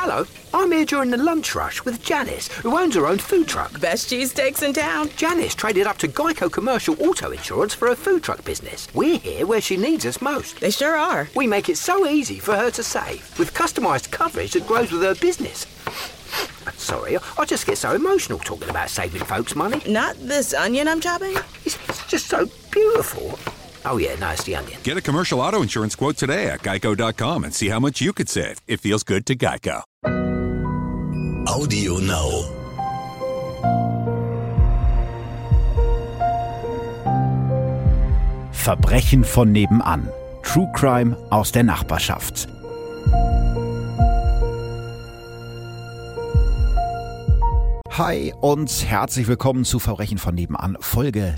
Hello, I'm here during the lunch rush with Janice, who owns her own food truck. Best cheesesteaks in town. Janice traded up to Geico Commercial Auto Insurance for her food truck business. We're here where she needs us most. They sure are. We make it so easy for her to save, with customised coverage that grows with her business. Sorry, I just get so emotional talking about saving folks money. Not this onion I'm chopping? It's just so beautiful. Oh yeah, no, it's the onion. Get a commercial auto insurance quote today at geico.com and see how much you could save. It feels good to Geico. Audio Now. Verbrechen von nebenan. True Crime aus der Nachbarschaft. Hi und herzlich willkommen zu Verbrechen von nebenan, Folge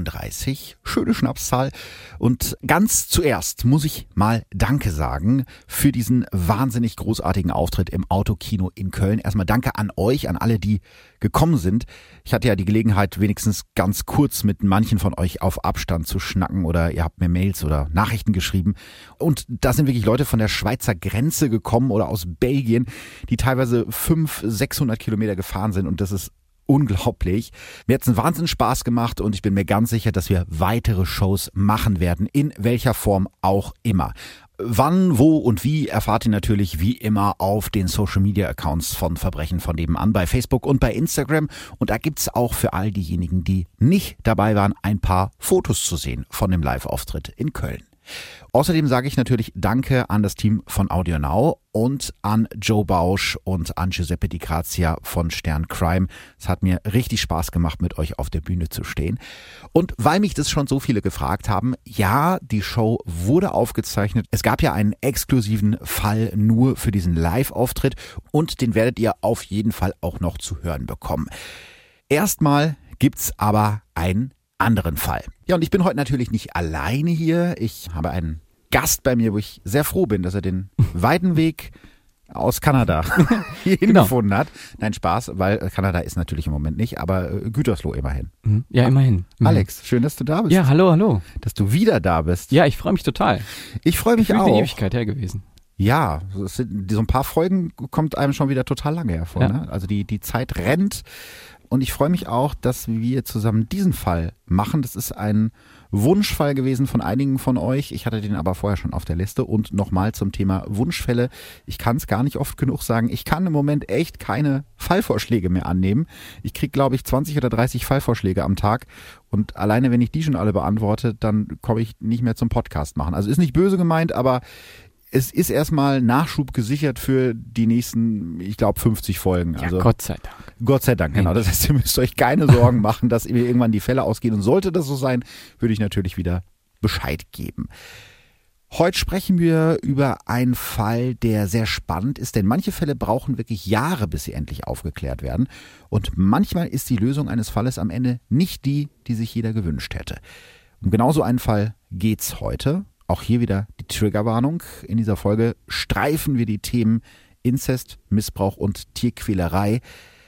33. Schöne Schnapszahl. Und ganz zuerst muss ich mal Danke sagen für diesen wahnsinnig großartigen Auftritt im Autokino in Köln. Erstmal Danke an euch, an alle, die gekommen sind. Ich hatte ja die Gelegenheit, wenigstens ganz kurz mit manchen von euch auf Abstand zu schnacken oder ihr habt mir Mails oder Nachrichten geschrieben. Und da sind wirklich Leute von der Schweizer Grenze gekommen oder aus Belgien, die teilweise 500-600 Kilometer gefahren sind und das ist unglaublich. Mir hat es einen Wahnsinns Spaß gemacht und ich bin mir ganz sicher, dass wir weitere Shows machen werden, in welcher Form auch immer. Wann, wo und wie erfahrt ihr natürlich wie immer auf den Social-Media-Accounts von Verbrechen von nebenan bei Facebook und bei Instagram. Und da gibt's auch für all diejenigen, die nicht dabei waren, ein paar Fotos zu sehen von dem Live-Auftritt in Köln. Außerdem sage ich natürlich Danke an das Team von Audio Now und an Joe Bausch und an Giuseppe Di Grazia von Stern Crime. Es hat mir richtig Spaß gemacht, mit euch auf der Bühne zu stehen. Und weil mich das schon so viele gefragt haben, ja, die Show wurde aufgezeichnet. Es gab ja einen exklusiven Fall nur für diesen Live-Auftritt und den werdet ihr auf jeden Fall auch noch zu hören bekommen. Erstmal gibt's aber einen anderen Fall. Ja, und ich bin heute natürlich nicht alleine hier. Ich habe einen Gast bei mir, wo ich sehr froh bin, dass er den weiten Weg aus Kanada hierhin gefunden hat. Nein, Spaß, weil Kanada ist natürlich im Moment nicht, aber Gütersloh immerhin. Ja, immerhin. Alex, schön, dass du da bist. Ja, hallo. Dass du wieder da bist. Ja, ich freue mich total. Ich freue mich auch. Eine Ewigkeit her gewesen. Ja, so ein paar Folgen kommt einem schon wieder total lange hervor. Ja. Ne? Also die Zeit rennt. Und ich freue mich auch, dass wir zusammen diesen Fall machen. Das ist ein Wunschfall gewesen von einigen von euch. Ich hatte den aber vorher schon auf der Liste. Und nochmal zum Thema Wunschfälle. Ich kann es gar nicht oft genug sagen. Ich kann im Moment echt keine Fallvorschläge mehr annehmen. Ich kriege, glaube ich, 20 oder 30 Fallvorschläge am Tag. Und alleine, wenn ich die schon alle beantworte, dann komme ich nicht mehr zum Podcast machen. Also ist nicht böse gemeint, aber es ist erstmal Nachschub gesichert für die nächsten, ich glaube, 50 Folgen. Ja, also, Gott sei Dank. Gott sei Dank, genau. Das heißt, ihr müsst euch keine Sorgen machen, dass mir irgendwann die Fälle ausgehen. Und sollte das so sein, würde ich natürlich wieder Bescheid geben. Heute sprechen wir über einen Fall, der sehr spannend ist, denn manche Fälle brauchen wirklich Jahre, bis sie endlich aufgeklärt werden. Und manchmal ist die Lösung eines Falles am Ende nicht die, die sich jeder gewünscht hätte. Um genau so einen Fall geht's heute. Auch hier wieder die Triggerwarnung. In dieser Folge streifen wir die Themen Inzest, Missbrauch und Tierquälerei.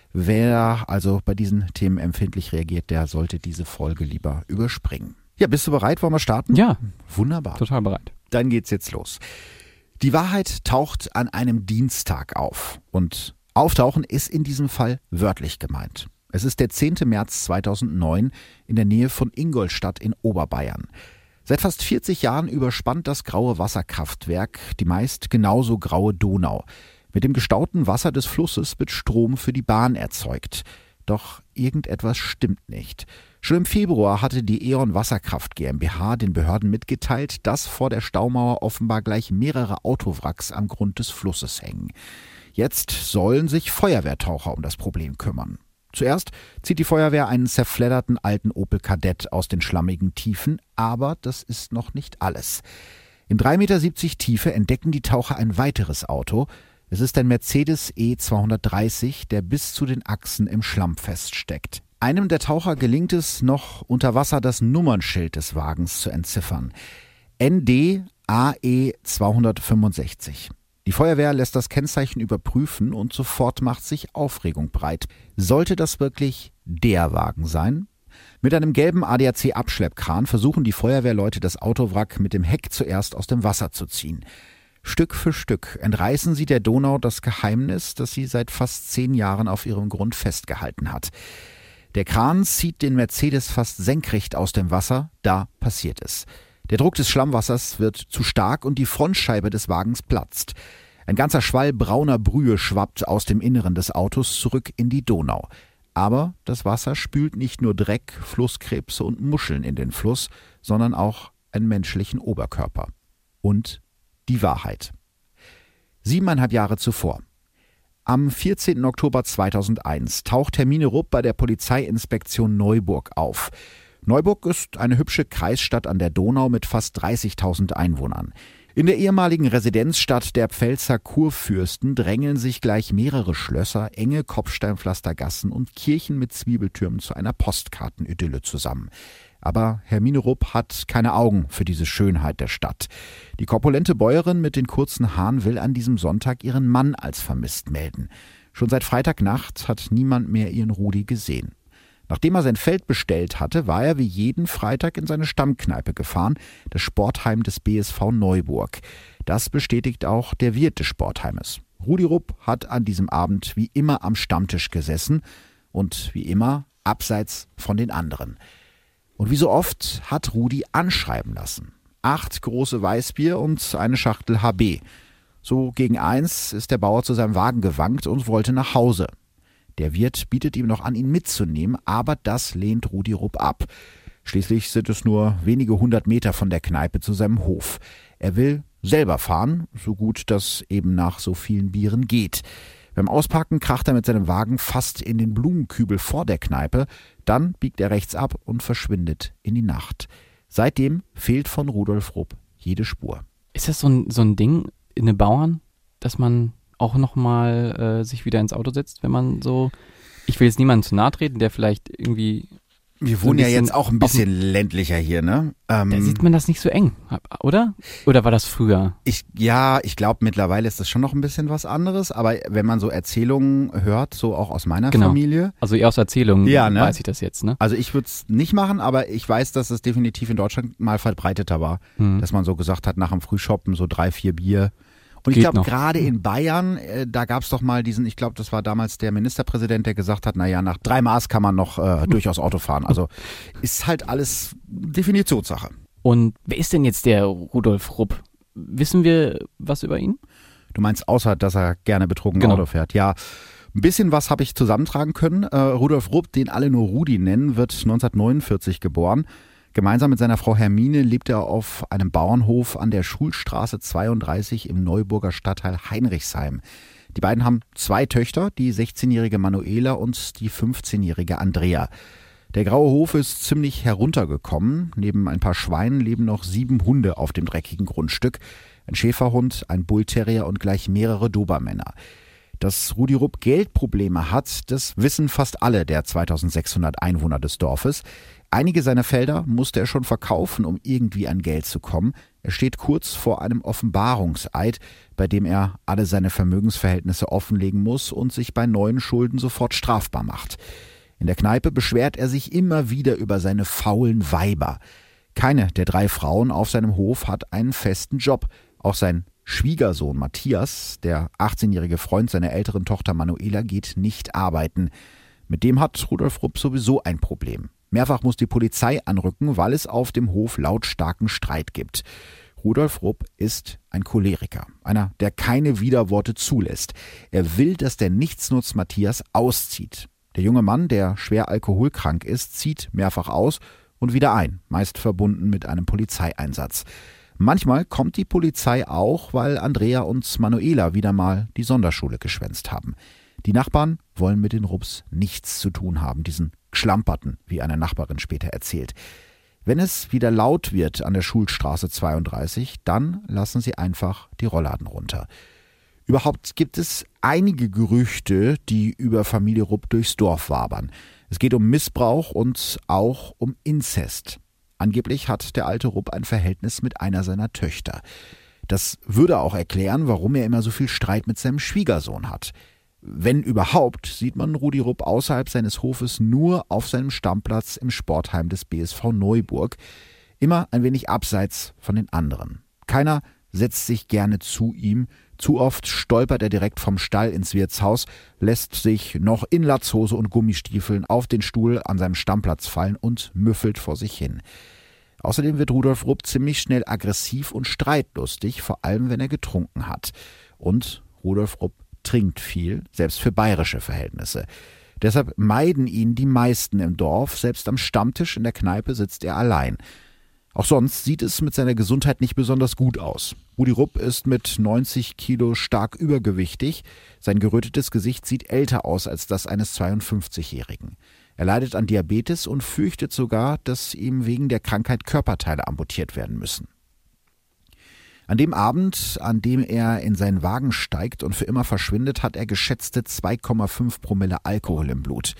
Wer also bei diesen Themen empfindlich reagiert, der sollte diese Folge lieber überspringen. Ja, bist du bereit? Wollen wir starten? Ja. Wunderbar. Total bereit. Dann geht's jetzt los. Die Wahrheit taucht an einem Dienstag auf. Und auftauchen ist in diesem Fall wörtlich gemeint. Es ist der 10. März 2009 in der Nähe von Ingolstadt in Oberbayern. Seit fast 40 Jahren überspannt das graue Wasserkraftwerk die meist genauso graue Donau. Mit dem gestauten Wasser des Flusses wird Strom für die Bahn erzeugt. Doch irgendetwas stimmt nicht. Schon im Februar hatte die E.ON Wasserkraft GmbH den Behörden mitgeteilt, dass vor der Staumauer offenbar gleich mehrere Autowracks am Grund des Flusses hängen. Jetzt sollen sich Feuerwehrtaucher um das Problem kümmern. Zuerst zieht die Feuerwehr einen zerfledderten alten Opel Kadett aus den schlammigen Tiefen, aber das ist noch nicht alles. In 3,70 Meter Tiefe entdecken die Taucher ein weiteres Auto. Es ist ein Mercedes E230, der bis zu den Achsen im Schlamm feststeckt. Einem der Taucher gelingt es noch, unter Wasser das Nummernschild des Wagens zu entziffern. ND AE 265. Die Feuerwehr lässt das Kennzeichen überprüfen und sofort macht sich Aufregung breit. Sollte das wirklich der Wagen sein? Mit einem gelben ADAC-Abschleppkran versuchen die Feuerwehrleute das Autowrack mit dem Heck zuerst aus dem Wasser zu ziehen. Stück für Stück entreißen sie der Donau das Geheimnis, das sie seit fast 10 Jahren auf ihrem Grund festgehalten hat. Der Kran zieht den Mercedes fast senkrecht aus dem Wasser, da passiert es. Der Druck des Schlammwassers wird zu stark und die Frontscheibe des Wagens platzt. Ein ganzer Schwall brauner Brühe schwappt aus dem Inneren des Autos zurück in die Donau. Aber das Wasser spült nicht nur Dreck, Flusskrebse und Muscheln in den Fluss, sondern auch einen menschlichen Oberkörper. Und die Wahrheit. 7,5 Jahre zuvor. Am 14. Oktober 2001 taucht Hermine Rupp bei der Polizeiinspektion Neuburg auf. Neuburg ist eine hübsche Kreisstadt an der Donau mit fast 30.000 Einwohnern. In der ehemaligen Residenzstadt der Pfälzer Kurfürsten drängeln sich gleich mehrere Schlösser, enge Kopfsteinpflastergassen und Kirchen mit Zwiebeltürmen zu einer Postkartenidylle zusammen. Aber Hermine Rupp hat keine Augen für diese Schönheit der Stadt. Die korpulente Bäuerin mit den kurzen Haaren will an diesem Sonntag ihren Mann als vermisst melden. Schon seit Freitagnacht hat niemand mehr ihren Rudi gesehen. Nachdem er sein Feld bestellt hatte, war er wie jeden Freitag in seine Stammkneipe gefahren, das Sportheim des BSV Neuburg. Das bestätigt auch der Wirt des Sportheimes. Rudi Rupp hat an diesem Abend wie immer am Stammtisch gesessen und wie immer abseits von den anderen. Und wie so oft hat Rudi anschreiben lassen. 8 große Weißbier und eine Schachtel HB. So gegen 1 ist der Bauer zu seinem Wagen gewankt und wollte nach Hause. Der Wirt bietet ihm noch an, ihn mitzunehmen, aber das lehnt Rudi Rupp ab. Schließlich sind es nur wenige 100 Meter von der Kneipe zu seinem Hof. Er will selber fahren, so gut das eben nach so vielen Bieren geht. Beim Ausparken kracht er mit seinem Wagen fast in den Blumenkübel vor der Kneipe, dann biegt er rechts ab und verschwindet in die Nacht. Seitdem fehlt von Rudolf Rupp jede Spur. Ist das so ein Ding in den Bauern, dass man auch nochmal sich wieder ins Auto setzt, wenn man so, ich will jetzt niemandem zu nahe treten, der vielleicht irgendwie... Wir wohnen ja jetzt auch ein bisschen ländlicher hier, ne? Da sieht man das nicht so eng, oder? Oder war das früher? Ich glaube, mittlerweile ist das schon noch ein bisschen was anderes, aber wenn man so Erzählungen hört, so auch aus meiner Familie. Also eher aus Erzählungen weiß ich das jetzt, ne? Also ich würde es nicht machen, aber ich weiß, dass es definitiv in Deutschland mal verbreiteter war, dass man so gesagt hat, nach dem Frühschoppen so 3, 4 Bier. Und ich glaube, gerade in Bayern, da gab es doch mal diesen, ich glaube, das war damals der Ministerpräsident, der gesagt hat, naja, nach 3 Maß kann man noch durchaus Auto fahren. Also ist halt alles Definitionssache. Und wer ist denn jetzt der Rudolf Rupp? Wissen wir was über ihn? Du meinst, außer, dass er gerne betrunken Auto fährt? Ja, ein bisschen was habe ich zusammentragen können. Rudolf Rupp, den alle nur Rudi nennen, wird 1949 geboren. Gemeinsam mit seiner Frau Hermine lebt er auf einem Bauernhof an der Schulstraße 32 im Neuburger Stadtteil Heinrichsheim. Die beiden haben 2 Töchter, die 16-jährige Manuela und die 15-jährige Andrea. Der graue Hof ist ziemlich heruntergekommen. Neben ein paar Schweinen leben noch 7 Hunde auf dem dreckigen Grundstück. Ein Schäferhund, ein Bullterrier und gleich mehrere Dobermänner. Dass Rudi Rupp Geldprobleme hat, das wissen fast alle der 2600 Einwohner des Dorfes. Einige seiner Felder musste er schon verkaufen, um irgendwie an Geld zu kommen. Er steht kurz vor einem Offenbarungseid, bei dem er alle seine Vermögensverhältnisse offenlegen muss und sich bei neuen Schulden sofort strafbar macht. In der Kneipe beschwert er sich immer wieder über seine faulen Weiber. Keine der 3 Frauen auf seinem Hof hat einen festen Job. Auch sein Schwiegersohn Matthias, der 18-jährige Freund seiner älteren Tochter Manuela, geht nicht arbeiten. Mit dem hat Rudolf Rupp sowieso ein Problem. Mehrfach muss die Polizei anrücken, weil es auf dem Hof lautstarken Streit gibt. Rudolf Rupp ist ein Choleriker, einer, der keine Widerworte zulässt. Er will, dass der Nichtsnutz Matthias auszieht. Der junge Mann, der schwer alkoholkrank ist, zieht mehrfach aus und wieder ein, meist verbunden mit einem Polizeieinsatz. Manchmal kommt die Polizei auch, weil Andrea und Manuela wieder mal die Sonderschule geschwänzt haben. Die Nachbarn wollen mit den Rupps nichts zu tun haben, diesen Schlamperten, wie eine Nachbarin später erzählt. Wenn es wieder laut wird an der Schulstraße 32, dann lassen sie einfach die Rollladen runter. Überhaupt gibt es einige Gerüchte, die über Familie Rupp durchs Dorf wabern. Es geht um Missbrauch und auch um Inzest. Angeblich hat der alte Rupp ein Verhältnis mit einer seiner Töchter. Das würde auch erklären, warum er immer so viel Streit mit seinem Schwiegersohn hat. Wenn überhaupt, sieht man Rudi Rupp außerhalb seines Hofes nur auf seinem Stammplatz im Sportheim des BSV Neuburg, immer ein wenig abseits von den anderen. Keiner setzt sich gerne zu ihm. Zu oft stolpert er direkt vom Stall ins Wirtshaus, lässt sich noch in Latzhose und Gummistiefeln auf den Stuhl an seinem Stammplatz fallen und müffelt vor sich hin. Außerdem wird Rudolf Rupp ziemlich schnell aggressiv und streitlustig, vor allem wenn er getrunken hat. Und Rudolf Rupp trinkt viel, selbst für bayerische Verhältnisse. Deshalb meiden ihn die meisten im Dorf, selbst am Stammtisch in der Kneipe sitzt er allein. Auch sonst sieht es mit seiner Gesundheit nicht besonders gut aus. Rudi Rupp ist mit 90 Kilo stark übergewichtig. Sein gerötetes Gesicht sieht älter aus als das eines 52-Jährigen. Er leidet an Diabetes und fürchtet sogar, dass ihm wegen der Krankheit Körperteile amputiert werden müssen. An dem Abend, an dem er in seinen Wagen steigt und für immer verschwindet, hat er geschätzte 2,5 Promille Alkohol im Blut.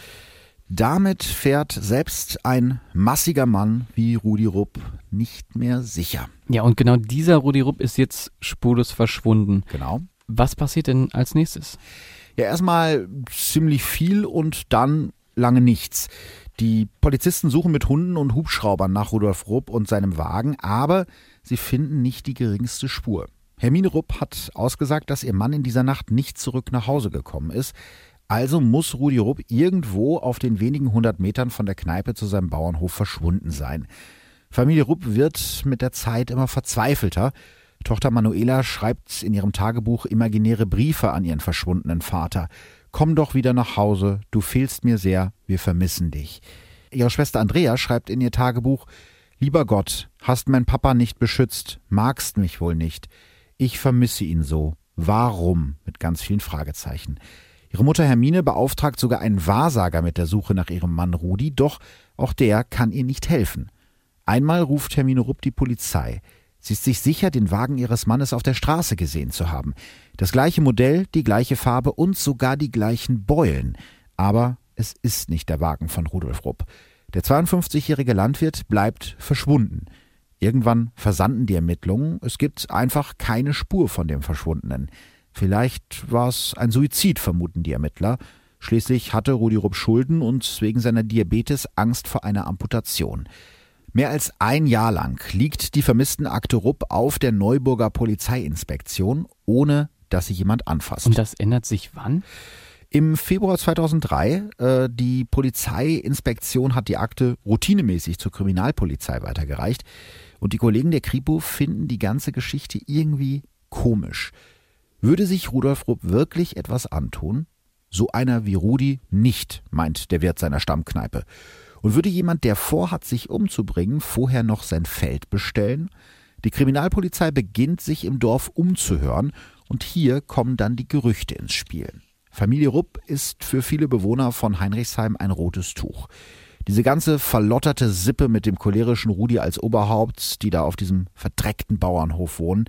Damit fährt selbst ein massiger Mann wie Rudi Rupp nicht mehr sicher. Ja, und genau dieser Rudi Rupp ist jetzt spurlos verschwunden. Genau. Was passiert denn als nächstes? Ja, erstmal ziemlich viel und dann lange nichts. Die Polizisten suchen mit Hunden und Hubschraubern nach Rudolf Rupp und seinem Wagen, aber sie finden nicht die geringste Spur. Hermine Rupp hat ausgesagt, dass ihr Mann in dieser Nacht nicht zurück nach Hause gekommen ist. Also muss Rudi Rupp irgendwo auf den wenigen 100 Metern von der Kneipe zu seinem Bauernhof verschwunden sein. Familie Rupp wird mit der Zeit immer verzweifelter. Tochter Manuela schreibt in ihrem Tagebuch imaginäre Briefe an ihren verschwundenen Vater. Komm doch wieder nach Hause, du fehlst mir sehr, wir vermissen dich. Ihre Schwester Andrea schreibt in ihr Tagebuch: Lieber Gott, hast mein Papa nicht beschützt, magst mich wohl nicht. Ich vermisse ihn so. Warum? Mit ganz vielen Fragezeichen. Ihre Mutter Hermine beauftragt sogar einen Wahrsager mit der Suche nach ihrem Mann Rudi, doch auch der kann ihr nicht helfen. Einmal ruft Hermine Rupp die Polizei. Sie ist sich sicher, den Wagen ihres Mannes auf der Straße gesehen zu haben. Das gleiche Modell, die gleiche Farbe und sogar die gleichen Beulen. Aber es ist nicht der Wagen von Rudolf Rupp. Der 52-jährige Landwirt bleibt verschwunden. Irgendwann versanden die Ermittlungen. Es gibt einfach keine Spur von dem Verschwundenen. Vielleicht war es ein Suizid, vermuten die Ermittler. Schließlich hatte Rudi Rupp Schulden und wegen seiner Diabetes Angst vor einer Amputation. Mehr als ein Jahr lang liegt die Vermisstenakte Rupp auf der Neuburger Polizeiinspektion, ohne dass sie jemand anfasst. Und das ändert sich wann? Im Februar 2003, die Polizeiinspektion hat die Akte routinemäßig zur Kriminalpolizei weitergereicht und die Kollegen der Kripo finden die ganze Geschichte irgendwie komisch. Würde sich Rudolf Rupp wirklich etwas antun? So einer wie Rudi nicht, meint der Wirt seiner Stammkneipe. Und würde jemand, der vorhat, sich umzubringen, vorher noch sein Feld bestellen? Die Kriminalpolizei beginnt, sich im Dorf umzuhören und hier kommen dann die Gerüchte ins Spiel. Familie Rupp ist für viele Bewohner von Heinrichsheim ein rotes Tuch. Diese ganze verlotterte Sippe mit dem cholerischen Rudi als Oberhaupt, die da auf diesem verdreckten Bauernhof wohnen.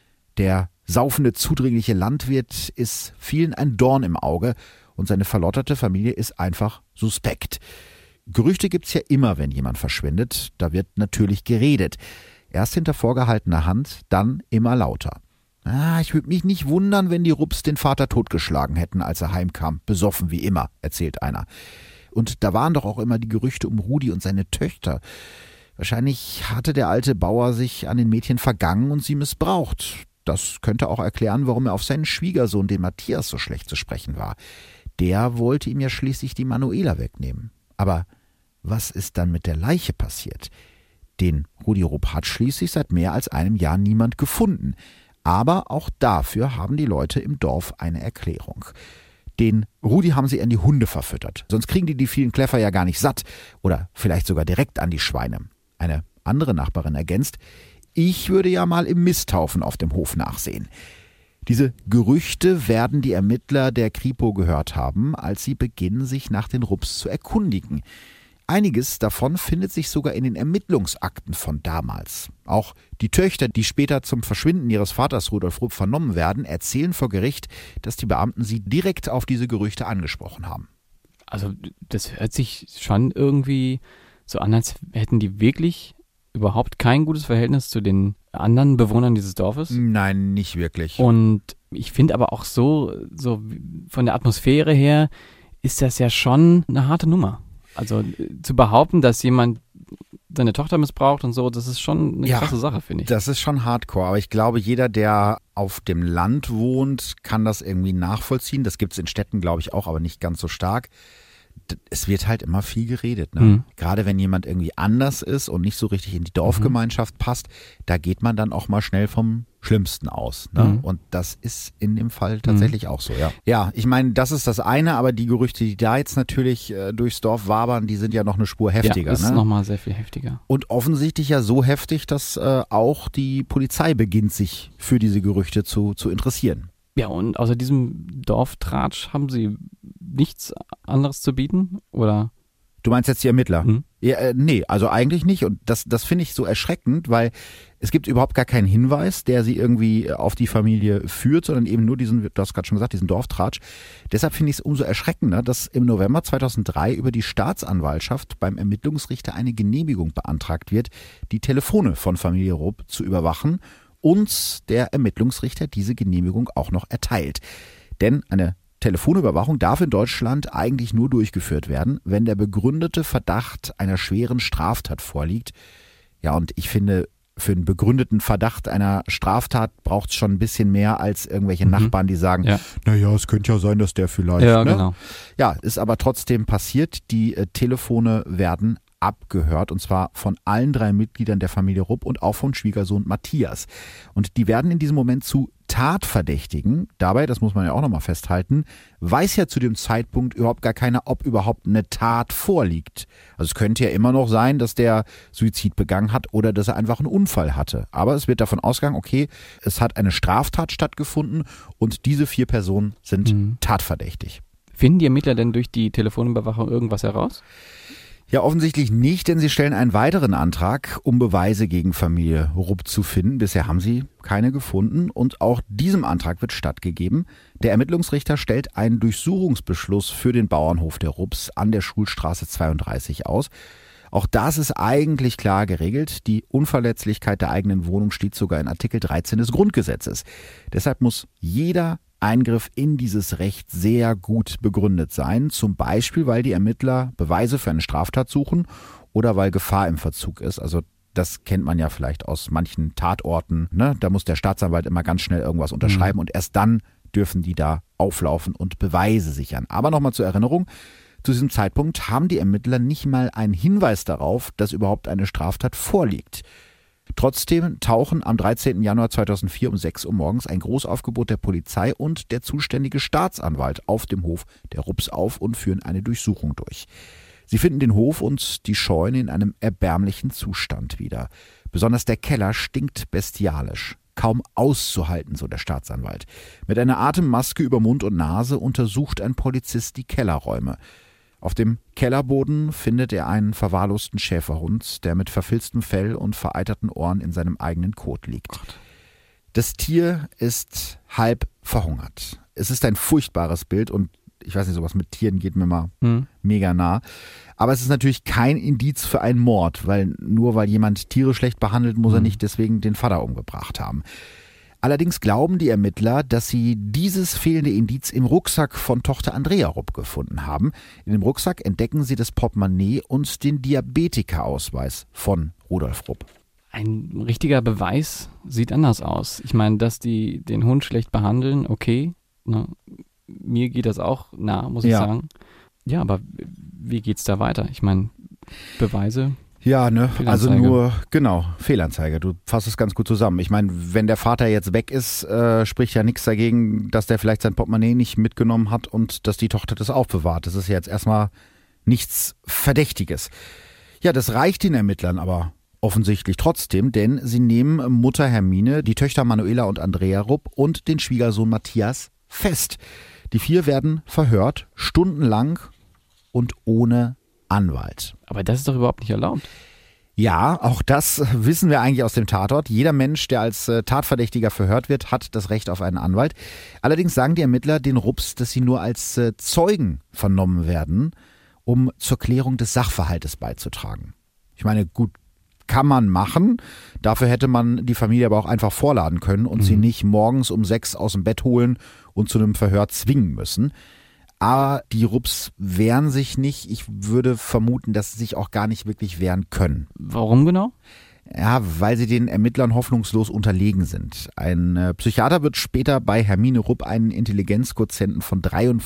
Der saufende, zudringliche Landwirt ist vielen ein Dorn im Auge und seine verlotterte Familie ist einfach suspekt. Gerüchte gibt's ja immer, wenn jemand verschwindet. Da wird natürlich geredet. Erst hinter vorgehaltener Hand, dann immer lauter. Ich würde mich nicht wundern, wenn die Rupps den Vater totgeschlagen hätten, als er heimkam. Besoffen wie immer, erzählt einer. Und da waren doch auch immer die Gerüchte um Rudi und seine Töchter. Wahrscheinlich hatte der alte Bauer sich an den Mädchen vergangen und sie missbraucht. Das könnte auch erklären, warum er auf seinen Schwiegersohn, den Matthias, so schlecht zu sprechen war. Der wollte ihm ja schließlich die Manuela wegnehmen. Aber was ist dann mit der Leiche passiert? Den Rudi Rupp hat schließlich seit mehr als einem Jahr niemand gefunden. Aber auch dafür haben die Leute im Dorf eine Erklärung. Den Rudi haben sie an die Hunde verfüttert. Sonst kriegen die vielen Kläffer ja gar nicht satt. Oder vielleicht sogar direkt an die Schweine. Eine andere Nachbarin ergänzt: Ich würde ja mal im Misthaufen auf dem Hof nachsehen. Diese Gerüchte werden die Ermittler der Kripo gehört haben, als sie beginnen, sich nach den Rupps zu erkundigen. Einiges davon findet sich sogar in den Ermittlungsakten von damals. Auch die Töchter, die später zum Verschwinden ihres Vaters Rudolf Rupp vernommen werden, erzählen vor Gericht, dass die Beamten sie direkt auf diese Gerüchte angesprochen haben. Also das hört sich schon irgendwie so an, als hätten die wirklich überhaupt kein gutes Verhältnis zu den anderen Bewohnern dieses Dorfes. Nein, nicht wirklich. Und ich finde aber auch so von der Atmosphäre her ist das ja schon eine harte Nummer. Also zu behaupten, dass jemand seine Tochter missbraucht und so, das ist schon eine Ja, krasse Sache, finde ich. Das ist schon hardcore, aber ich glaube, jeder, der auf dem Land wohnt, kann das irgendwie nachvollziehen. Das gibt es in Städten, glaube ich, auch, aber nicht ganz so stark. Es wird halt immer viel geredet. Ne? Mhm. Gerade wenn jemand irgendwie anders ist und nicht so richtig in die Dorfgemeinschaft passt, da geht man dann auch mal schnell vom Schlimmsten aus. Ne? Mhm. Und das ist in dem Fall tatsächlich auch so, ja. Ja, ich meine, das ist das eine, aber die Gerüchte, die da jetzt natürlich durchs Dorf wabern, die sind ja noch eine Spur heftiger. Ja, ist ne? nochmal sehr viel heftiger. Und offensichtlich ja so heftig, dass auch die Polizei beginnt, sich für diese Gerüchte zu interessieren. Ja, und außer diesem Dorftratsch haben sie nichts anderes zu bieten, oder? Du meinst jetzt die Ermittler? Mhm. Ja, nee, also eigentlich nicht. Und das finde ich so erschreckend, weil es gibt überhaupt gar keinen Hinweis, der sie irgendwie auf die Familie führt, sondern eben nur diesen, du hast gerade schon gesagt, diesen Dorftratsch. Deshalb finde ich es umso erschreckender, dass im November 2003 über die Staatsanwaltschaft beim Ermittlungsrichter eine Genehmigung beantragt wird, die Telefone von Familie Rupp zu überwachen und der Ermittlungsrichter diese Genehmigung auch noch erteilt. Denn eine Telefonüberwachung darf in Deutschland eigentlich nur durchgeführt werden, wenn der begründete Verdacht einer schweren Straftat vorliegt. Ja, und ich finde, für einen begründeten Verdacht einer Straftat braucht es schon ein bisschen mehr als irgendwelche Nachbarn, die sagen, Ja. naja, es könnte ja sein, dass der vielleicht. Ja, ne? genau. Ja, ist aber trotzdem passiert. Die Telefone werden abgehört, und zwar von allen 3 Mitgliedern der Familie Rupp und auch von Schwiegersohn Matthias. Und die werden in diesem Moment zu Tatverdächtigen. Dabei, das muss man ja auch nochmal festhalten, weiß ja zu dem Zeitpunkt überhaupt gar keiner, ob überhaupt eine Tat vorliegt. Also es könnte ja immer noch sein, dass der Suizid begangen hat oder dass er einfach einen Unfall hatte. Aber es wird davon ausgegangen, okay, es hat eine Straftat stattgefunden und diese 4 Personen sind tatverdächtig. Finden die Ermittler denn durch die Telefonüberwachung irgendwas heraus? Ja, offensichtlich nicht, denn sie stellen einen weiteren Antrag, um Beweise gegen Familie Rupp zu finden. Bisher haben sie keine gefunden und auch diesem Antrag wird stattgegeben. Der Ermittlungsrichter stellt einen Durchsuchungsbeschluss für den Bauernhof der Rupps an der Schulstraße 32 aus. Auch das ist eigentlich klar geregelt. Die Unverletzlichkeit der eigenen Wohnung steht sogar in Artikel 13 des Grundgesetzes. Deshalb muss jeder Eingriff in dieses Recht sehr gut begründet sein, zum Beispiel, weil die Ermittler Beweise für eine Straftat suchen oder weil Gefahr im Verzug ist. Also das kennt man ja vielleicht aus manchen Tatorten. Ne? Da muss der Staatsanwalt immer ganz schnell irgendwas unterschreiben und erst dann dürfen die da auflaufen und Beweise sichern. Aber nochmal zur Erinnerung, zu diesem Zeitpunkt haben die Ermittler nicht mal einen Hinweis darauf, dass überhaupt eine Straftat vorliegt. Trotzdem tauchen am 13. Januar 2004 um 6 Uhr morgens ein Großaufgebot der Polizei und der zuständige Staatsanwalt auf dem Hof der Rupps auf und führen eine Durchsuchung durch. Sie finden den Hof und die Scheune in einem erbärmlichen Zustand wieder. Besonders der Keller stinkt bestialisch. Kaum auszuhalten, so der Staatsanwalt. Mit einer Atemmaske über Mund und Nase untersucht ein Polizist die Kellerräume. Auf dem Kellerboden findet er einen verwahrlosten Schäferhund, der mit verfilztem Fell und vereiterten Ohren in seinem eigenen Kot liegt. Gott. Das Tier ist halb verhungert. Es ist ein furchtbares Bild und ich weiß nicht, sowas mit Tieren geht mir mal mega nah. Aber es ist natürlich kein Indiz für einen Mord, weil nur weil jemand Tiere schlecht behandelt, muss er nicht deswegen den Vater umgebracht haben. Allerdings glauben die Ermittler, dass sie dieses fehlende Indiz im Rucksack von Tochter Andrea Rupp gefunden haben. In dem Rucksack entdecken sie das Portemonnaie und den Diabetikerausweis von Rudolf Rupp. Ein richtiger Beweis sieht anders aus. Ich meine, dass die den Hund schlecht behandeln, okay. Ne? Mir geht das auch nah, muss ich sagen. Ja, aber wie geht's da weiter? Ich meine, Beweise. Ja, ne, also Fehlanzeige. nur, genau, Fehlanzeige. Du fasst es ganz gut zusammen. Ich meine, wenn der Vater jetzt weg ist, spricht ja nichts dagegen, dass der vielleicht sein Portemonnaie nicht mitgenommen hat und dass die Tochter das aufbewahrt. Das ist ja jetzt erstmal nichts Verdächtiges. Ja, das reicht den Ermittlern aber offensichtlich trotzdem, denn sie nehmen Mutter Hermine, die Töchter Manuela und Andrea Rupp und den Schwiegersohn Matthias fest. Die 4 werden verhört, stundenlang und ohne Anwalt. Aber das ist doch überhaupt nicht erlaubt. Ja, auch das wissen wir eigentlich aus dem Tatort. Jeder Mensch, der als Tatverdächtiger verhört wird, hat das Recht auf einen Anwalt. Allerdings sagen die Ermittler den Rupps, dass sie nur als Zeugen vernommen werden, um zur Klärung des Sachverhaltes beizutragen. Ich meine, gut, kann man machen. Dafür hätte man die Familie aber auch einfach vorladen können und sie nicht morgens um 6 aus dem Bett holen und zu einem Verhör zwingen müssen. Aber die Rupps wehren sich nicht. Ich würde vermuten, dass sie sich auch gar nicht wirklich wehren können. Warum genau? Ja, weil sie den Ermittlern hoffnungslos unterlegen sind. Ein Psychiater wird später bei Hermine Rupp einen Intelligenzquotienten von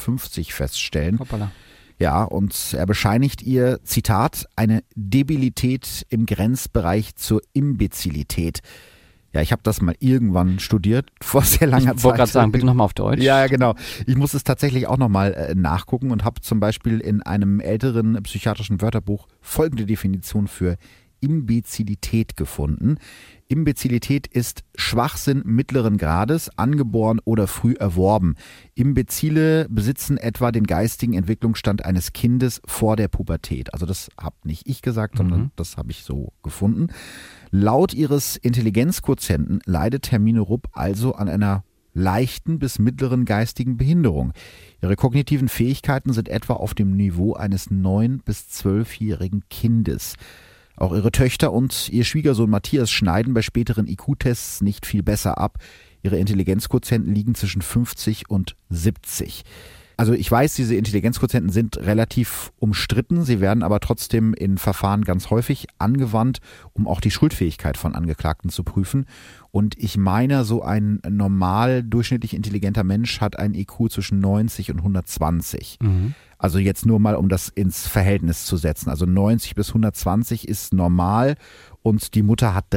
53 feststellen. Hoppala. Ja, und er bescheinigt ihr, Zitat, eine Debilität im Grenzbereich zur Imbezilität. Ja, ich habe das mal irgendwann studiert, vor sehr langer Zeit. Ich wollte gerade sagen, bitte nochmal auf Deutsch. Ja, genau. Ich muss es tatsächlich auch nochmal nachgucken und habe zum Beispiel in einem älteren psychiatrischen Wörterbuch folgende Definition für Imbezilität gefunden. Imbezilität ist Schwachsinn mittleren Grades, angeboren oder früh erworben. Imbezile besitzen etwa den geistigen Entwicklungsstand eines Kindes vor der Pubertät. Also das habe nicht ich gesagt, sondern das habe ich so gefunden. Laut ihres Intelligenzquotienten leidet Hermine Rupp also an einer leichten bis mittleren geistigen Behinderung. Ihre kognitiven Fähigkeiten sind etwa auf dem Niveau eines 9- bis 12-jährigen Kindes. Auch ihre Töchter und ihr Schwiegersohn Matthias schneiden bei späteren IQ-Tests nicht viel besser ab. Ihre Intelligenzquotienten liegen zwischen 50 und 70. Also ich weiß, diese Intelligenzquotienten sind relativ umstritten. Sie werden aber trotzdem in Verfahren ganz häufig angewandt, um auch die Schuldfähigkeit von Angeklagten zu prüfen. Und ich meine, so ein normal durchschnittlich intelligenter Mensch hat ein IQ zwischen 90 und 120. Also jetzt nur mal, um das ins Verhältnis zu setzen. Also 90 bis 120 ist normal und die Mutter hat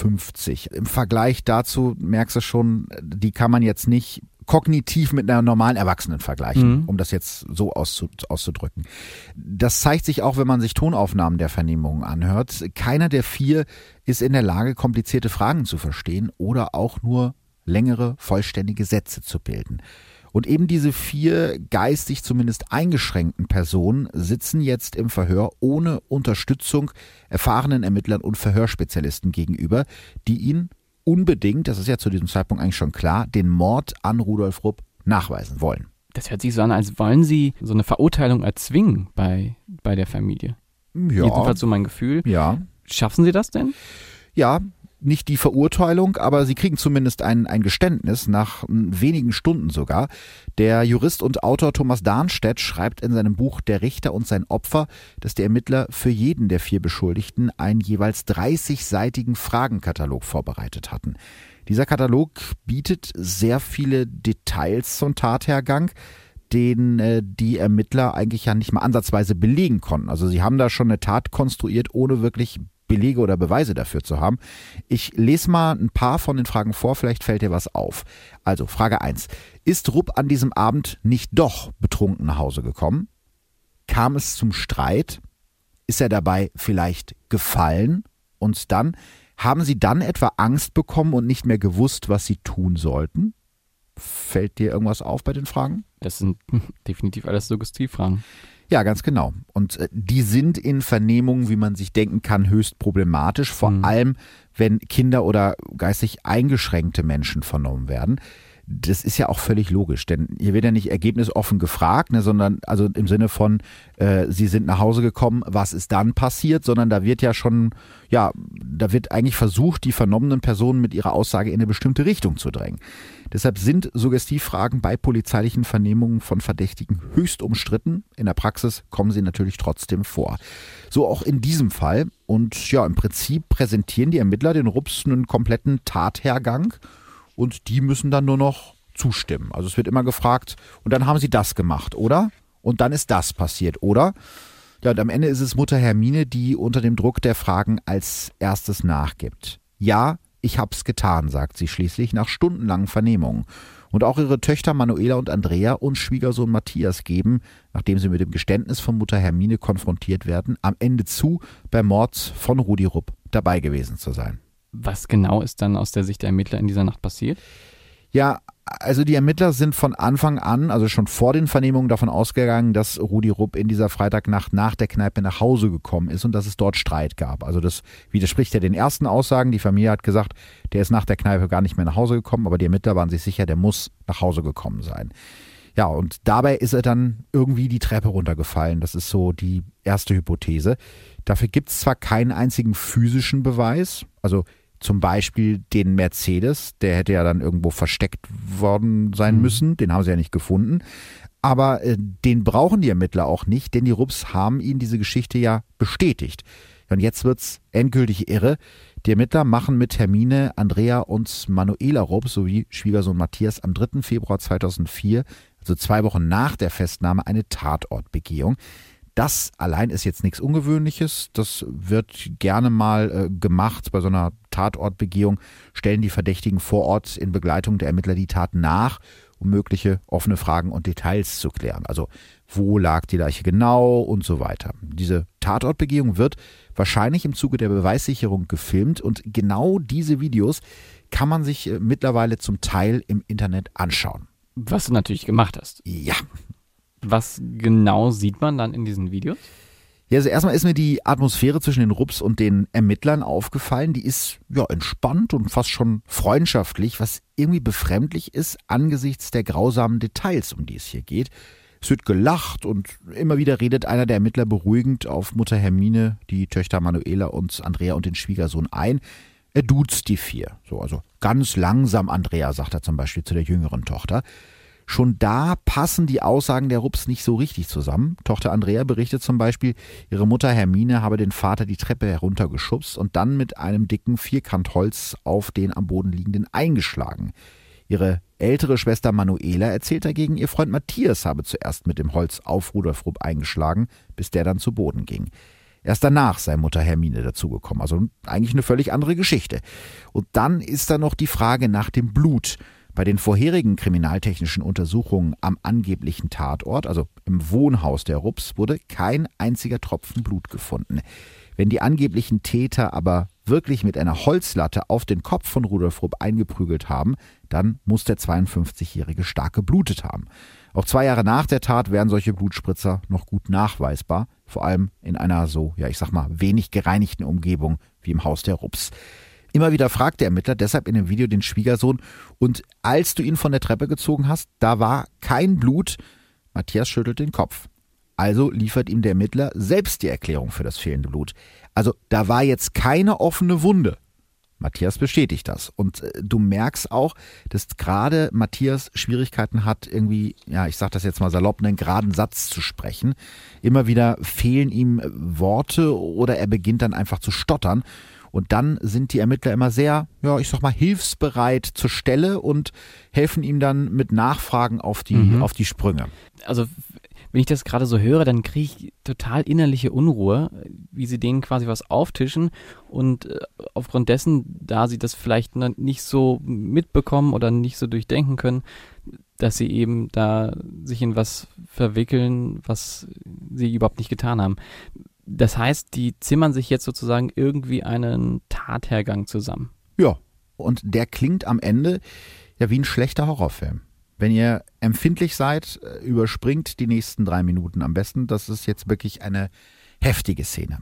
53. Im Vergleich dazu merkst du schon, die kann man jetzt nicht kognitiv mit einer normalen Erwachsenen vergleichen, um das jetzt so auszudrücken. Das zeigt sich auch, wenn man sich Tonaufnahmen der Vernehmungen anhört. Keiner der vier ist in der Lage, komplizierte Fragen zu verstehen oder auch nur längere, vollständige Sätze zu bilden. Und eben diese vier geistig zumindest eingeschränkten Personen sitzen jetzt im Verhör ohne Unterstützung erfahrenen Ermittlern und Verhörspezialisten gegenüber, die ihnen unbedingt, das ist ja zu diesem Zeitpunkt eigentlich schon klar, den Mord an Rudolf Rupp nachweisen wollen. Das hört sich so an, als wollen sie so eine Verurteilung erzwingen bei der Familie. Ja. Jedenfalls so mein Gefühl. Ja. Schaffen sie das denn? Ja, nicht die Verurteilung, aber sie kriegen zumindest ein Geständnis, nach wenigen Stunden sogar. Der Jurist und Autor Thomas Darnstedt schreibt in seinem Buch Der Richter und sein Opfer, dass die Ermittler für jeden der vier Beschuldigten einen jeweils 30-seitigen Fragenkatalog vorbereitet hatten. Dieser Katalog bietet sehr viele Details zum Tathergang, den die Ermittler eigentlich ja nicht mal ansatzweise belegen konnten. Also sie haben da schon eine Tat konstruiert, ohne wirklich Belege oder Beweise dafür zu haben. Ich lese mal ein paar von den Fragen vor, vielleicht fällt dir was auf. Also Frage 1. Ist Rupp an diesem Abend nicht doch betrunken nach Hause gekommen? Kam es zum Streit? Ist er dabei vielleicht gefallen? Und dann, haben Sie dann etwa Angst bekommen und nicht mehr gewusst, was Sie tun sollten? Fällt dir irgendwas auf bei den Fragen? Das sind definitiv alles Suggestivfragen. Ja, ganz genau. Und die sind in Vernehmungen, wie man sich denken kann, höchst problematisch. Vor allem, wenn Kinder oder geistig eingeschränkte Menschen vernommen werden. Das ist ja auch völlig logisch, denn hier wird ja nicht ergebnisoffen gefragt, ne, sondern also im Sinne von, Sie sind nach Hause gekommen, was ist dann passiert, sondern da wird ja schon, ja, da wird eigentlich versucht, die vernommenen Personen mit ihrer Aussage in eine bestimmte Richtung zu drängen. Deshalb sind Suggestivfragen bei polizeilichen Vernehmungen von Verdächtigen höchst umstritten. In der Praxis kommen sie natürlich trotzdem vor. So auch in diesem Fall. Und ja, im Prinzip präsentieren die Ermittler den Rupps einen kompletten Tathergang. Und die müssen dann nur noch zustimmen. Also es wird immer gefragt, und dann haben sie das gemacht, oder? Und dann ist das passiert, oder? Ja, und am Ende ist es Mutter Hermine, die unter dem Druck der Fragen als erstes nachgibt. Ja, ich hab's getan, sagt sie schließlich nach stundenlangen Vernehmungen. Und auch ihre Töchter Manuela und Andrea und Schwiegersohn Matthias geben, nachdem sie mit dem Geständnis von Mutter Hermine konfrontiert werden, am Ende zu, beim Mord von Rudi Rupp dabei gewesen zu sein. Was genau ist dann aus der Sicht der Ermittler in dieser Nacht passiert? Ja, also die Ermittler sind von Anfang an, also schon vor den Vernehmungen, davon ausgegangen, dass Rudi Rupp in dieser Freitagnacht nach der Kneipe nach Hause gekommen ist und dass es dort Streit gab. Also das widerspricht ja den ersten Aussagen. Die Familie hat gesagt, der ist nach der Kneipe gar nicht mehr nach Hause gekommen, aber die Ermittler waren sich sicher, der muss nach Hause gekommen sein. Ja, und dabei ist er dann irgendwie die Treppe runtergefallen. Das ist so die erste Hypothese. Dafür gibt es zwar keinen einzigen physischen Beweis, also zum Beispiel den Mercedes, der hätte ja dann irgendwo versteckt worden sein müssen, den haben sie ja nicht gefunden. Aber den brauchen die Ermittler auch nicht, denn die Rupps haben ihnen diese Geschichte ja bestätigt. Und jetzt wird's endgültig irre. Die Ermittler machen mit Hermine, Andrea und Manuela Rupp sowie Schwiegersohn Matthias am 3. Februar 2004, also 2 Wochen nach der Festnahme, eine Tatortbegehung. Das allein ist jetzt nichts Ungewöhnliches. Das wird gerne mal gemacht. Bei so einer Tatortbegehung stellen die Verdächtigen vor Ort in Begleitung der Ermittler die Tat nach, um mögliche offene Fragen und Details zu klären. Also wo lag die Leiche genau und so weiter. Diese Tatortbegehung wird wahrscheinlich im Zuge der Beweissicherung gefilmt und genau diese Videos kann man sich mittlerweile zum Teil im Internet anschauen. Was du natürlich gemacht hast. Ja. Was genau sieht man dann in diesen Videos? Ja, also erstmal ist mir die Atmosphäre zwischen den Rupps und den Ermittlern aufgefallen. Die ist ja entspannt und fast schon freundschaftlich, was irgendwie befremdlich ist angesichts der grausamen Details, um die es hier geht. Es wird gelacht und immer wieder redet einer der Ermittler beruhigend auf Mutter Hermine, die Töchter Manuela und Andrea und den Schwiegersohn ein. Er duzt die 4. So, also ganz langsam, Andrea, sagt er zum Beispiel zu der jüngeren Tochter. Schon da passen die Aussagen der Rupps nicht so richtig zusammen. Tochter Andrea berichtet zum Beispiel, ihre Mutter Hermine habe den Vater die Treppe heruntergeschubst und dann mit einem dicken Vierkantholz auf den am Boden liegenden eingeschlagen. Ihre ältere Schwester Manuela erzählt dagegen, ihr Freund Matthias habe zuerst mit dem Holz auf Rudolf Rupp eingeschlagen, bis der dann zu Boden ging. Erst danach sei Mutter Hermine dazugekommen. Also eigentlich eine völlig andere Geschichte. Und dann ist da noch die Frage nach dem Blut. Bei den vorherigen kriminaltechnischen Untersuchungen am angeblichen Tatort, also im Wohnhaus der Rupps, wurde kein einziger Tropfen Blut gefunden. Wenn die angeblichen Täter aber wirklich mit einer Holzlatte auf den Kopf von Rudolf Rupp eingeprügelt haben, dann muss der 52-Jährige stark geblutet haben. Auch 2 Jahre nach der Tat wären solche Blutspritzer noch gut nachweisbar, vor allem in einer so, wenig gereinigten Umgebung wie im Haus der Rupps. Immer wieder fragt der Ermittler deshalb in dem Video den Schwiegersohn, und als du ihn von der Treppe gezogen hast, da war kein Blut. Matthias schüttelt den Kopf. Also liefert ihm der Ermittler selbst die Erklärung für das fehlende Blut. Also da war jetzt keine offene Wunde. Matthias bestätigt das. Und du merkst auch, dass gerade Matthias Schwierigkeiten hat, irgendwie, ich sag das jetzt mal salopp, einen geraden Satz zu sprechen. Immer wieder fehlen ihm Worte oder er beginnt dann einfach zu stottern. Und dann sind die Ermittler immer sehr, hilfsbereit zur Stelle und helfen ihm dann mit Nachfragen auf die Sprünge. Also wenn ich das gerade so höre, dann kriege ich total innerliche Unruhe, wie sie denen quasi was auftischen und aufgrund dessen, da sie das vielleicht nicht so mitbekommen oder nicht so durchdenken können, dass sie eben da sich in was verwickeln, was sie überhaupt nicht getan haben. Das heißt, die zimmern sich jetzt sozusagen irgendwie einen Tathergang zusammen. Ja, und der klingt am Ende wie ein schlechter Horrorfilm. Wenn ihr empfindlich seid, überspringt die nächsten 3 Minuten am besten. Das ist jetzt wirklich eine heftige Szene.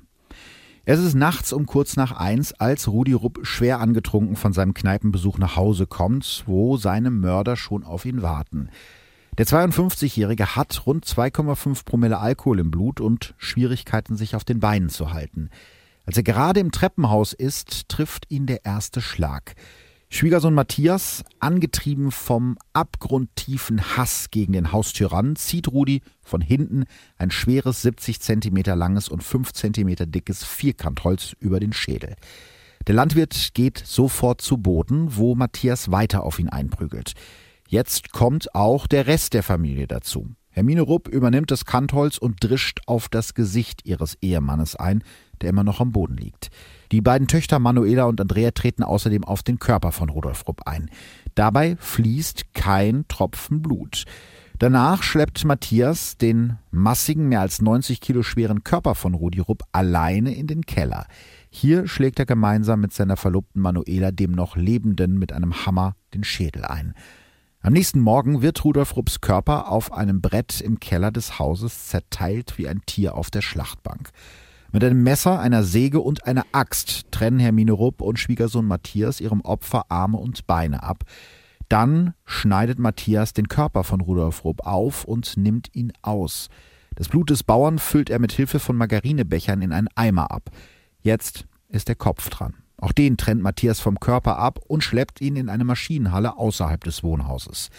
Es ist nachts um kurz nach 1, als Rudi Rupp schwer angetrunken von seinem Kneipenbesuch nach Hause kommt, wo seine Mörder schon auf ihn warten. Der 52-Jährige hat rund 2,5 Promille Alkohol im Blut und Schwierigkeiten, sich auf den Beinen zu halten. Als er gerade im Treppenhaus ist, trifft ihn der erste Schlag. Schwiegersohn Matthias, angetrieben vom abgrundtiefen Hass gegen den Haustyrannen, zieht Rudi von hinten ein schweres 70 Zentimeter langes und 5 Zentimeter dickes Vierkantholz über den Schädel. Der Landwirt geht sofort zu Boden, wo Matthias weiter auf ihn einprügelt. Jetzt kommt auch der Rest der Familie dazu. Hermine Rupp übernimmt das Kantholz und drischt auf das Gesicht ihres Ehemannes ein, der immer noch am Boden liegt. Die beiden Töchter Manuela und Andrea treten außerdem auf den Körper von Rudolf Rupp ein. Dabei fließt kein Tropfen Blut. Danach schleppt Matthias den massigen, mehr als 90 Kilo schweren Körper von Rudi Rupp alleine in den Keller. Hier schlägt er gemeinsam mit seiner Verlobten Manuela dem noch Lebenden mit einem Hammer den Schädel ein. Am nächsten Morgen wird Rudolf Rupps Körper auf einem Brett im Keller des Hauses zerteilt wie ein Tier auf der Schlachtbank. Mit einem Messer, einer Säge und einer Axt trennen Hermine Rupp und Schwiegersohn Matthias ihrem Opfer Arme und Beine ab. Dann schneidet Matthias den Körper von Rudolf Rupp auf und nimmt ihn aus. Das Blut des Bauern füllt er mit Hilfe von Margarinebechern in einen Eimer ab. Jetzt ist der Kopf dran. Auch den trennt Matthias vom Körper ab und schleppt ihn in eine Maschinenhalle außerhalb des Wohnhauses.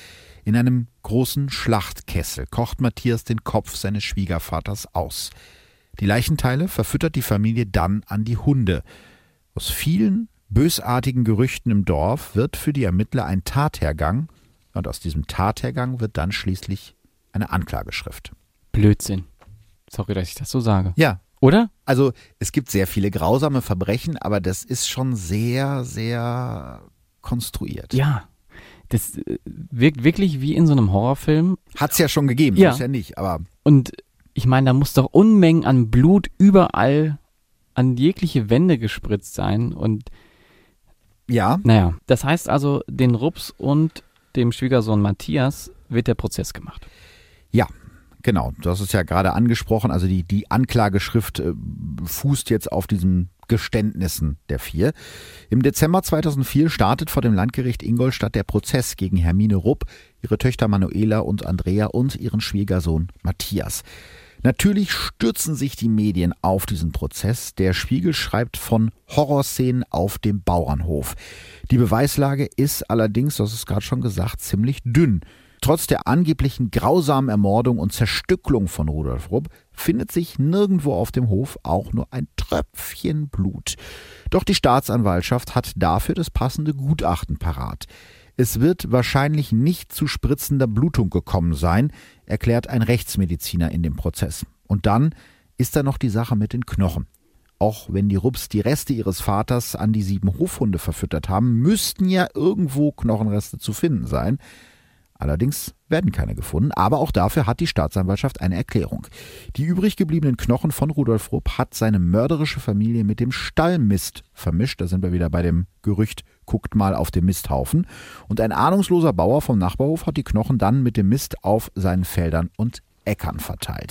In einem großen Schlachtkessel kocht Matthias den Kopf seines Schwiegervaters aus. Die Leichenteile verfüttert die Familie dann an die Hunde. Aus vielen bösartigen Gerüchten im Dorf wird für die Ermittler ein Tathergang und aus diesem Tathergang wird dann schließlich eine Anklageschrift. Blödsinn. Sorry, dass ich das so sage. Ja. Oder? Also es gibt sehr viele grausame Verbrechen, aber das ist schon sehr, sehr konstruiert. Ja. Das wirkt wirklich wie in so einem Horrorfilm. Hat's ja schon gegeben, Ja. ist ja nicht, aber Und ich meine, da muss doch Unmengen an Blut überall an jegliche Wände gespritzt sein. Und ja, naja, das heißt also, den Rups und dem Schwiegersohn Matthias wird der Prozess gemacht. ja. Genau, das ist ja gerade angesprochen. Also die Anklageschrift fußt jetzt auf diesen Geständnissen der 4. Im Dezember 2004 startet vor dem Landgericht Ingolstadt der Prozess gegen Hermine Rupp, ihre Töchter Manuela und Andrea und ihren Schwiegersohn Matthias. Natürlich stürzen sich die Medien auf diesen Prozess. Der Spiegel schreibt von Horrorszenen auf dem Bauernhof. Die Beweislage ist allerdings, das ist gerade schon gesagt, ziemlich dünn. Trotz der angeblichen grausamen Ermordung und Zerstückelung von Rudolf Rupp findet sich nirgendwo auf dem Hof auch nur ein Tröpfchen Blut. Doch die Staatsanwaltschaft hat dafür das passende Gutachten parat. Es wird wahrscheinlich nicht zu spritzender Blutung gekommen sein, erklärt ein Rechtsmediziner in dem Prozess. Und dann ist da noch die Sache mit den Knochen. Auch wenn die Rupps die Reste ihres Vaters an die 7 Hofhunde verfüttert haben, müssten ja irgendwo Knochenreste zu finden sein. Allerdings werden keine gefunden, aber auch dafür hat die Staatsanwaltschaft eine Erklärung. Die übrig gebliebenen Knochen von Rudolf Rupp hat seine mörderische Familie mit dem Stallmist vermischt. Da sind wir wieder bei dem Gerücht, guckt mal auf den Misthaufen. Und ein ahnungsloser Bauer vom Nachbarhof hat die Knochen dann mit dem Mist auf seinen Feldern und Äckern verteilt.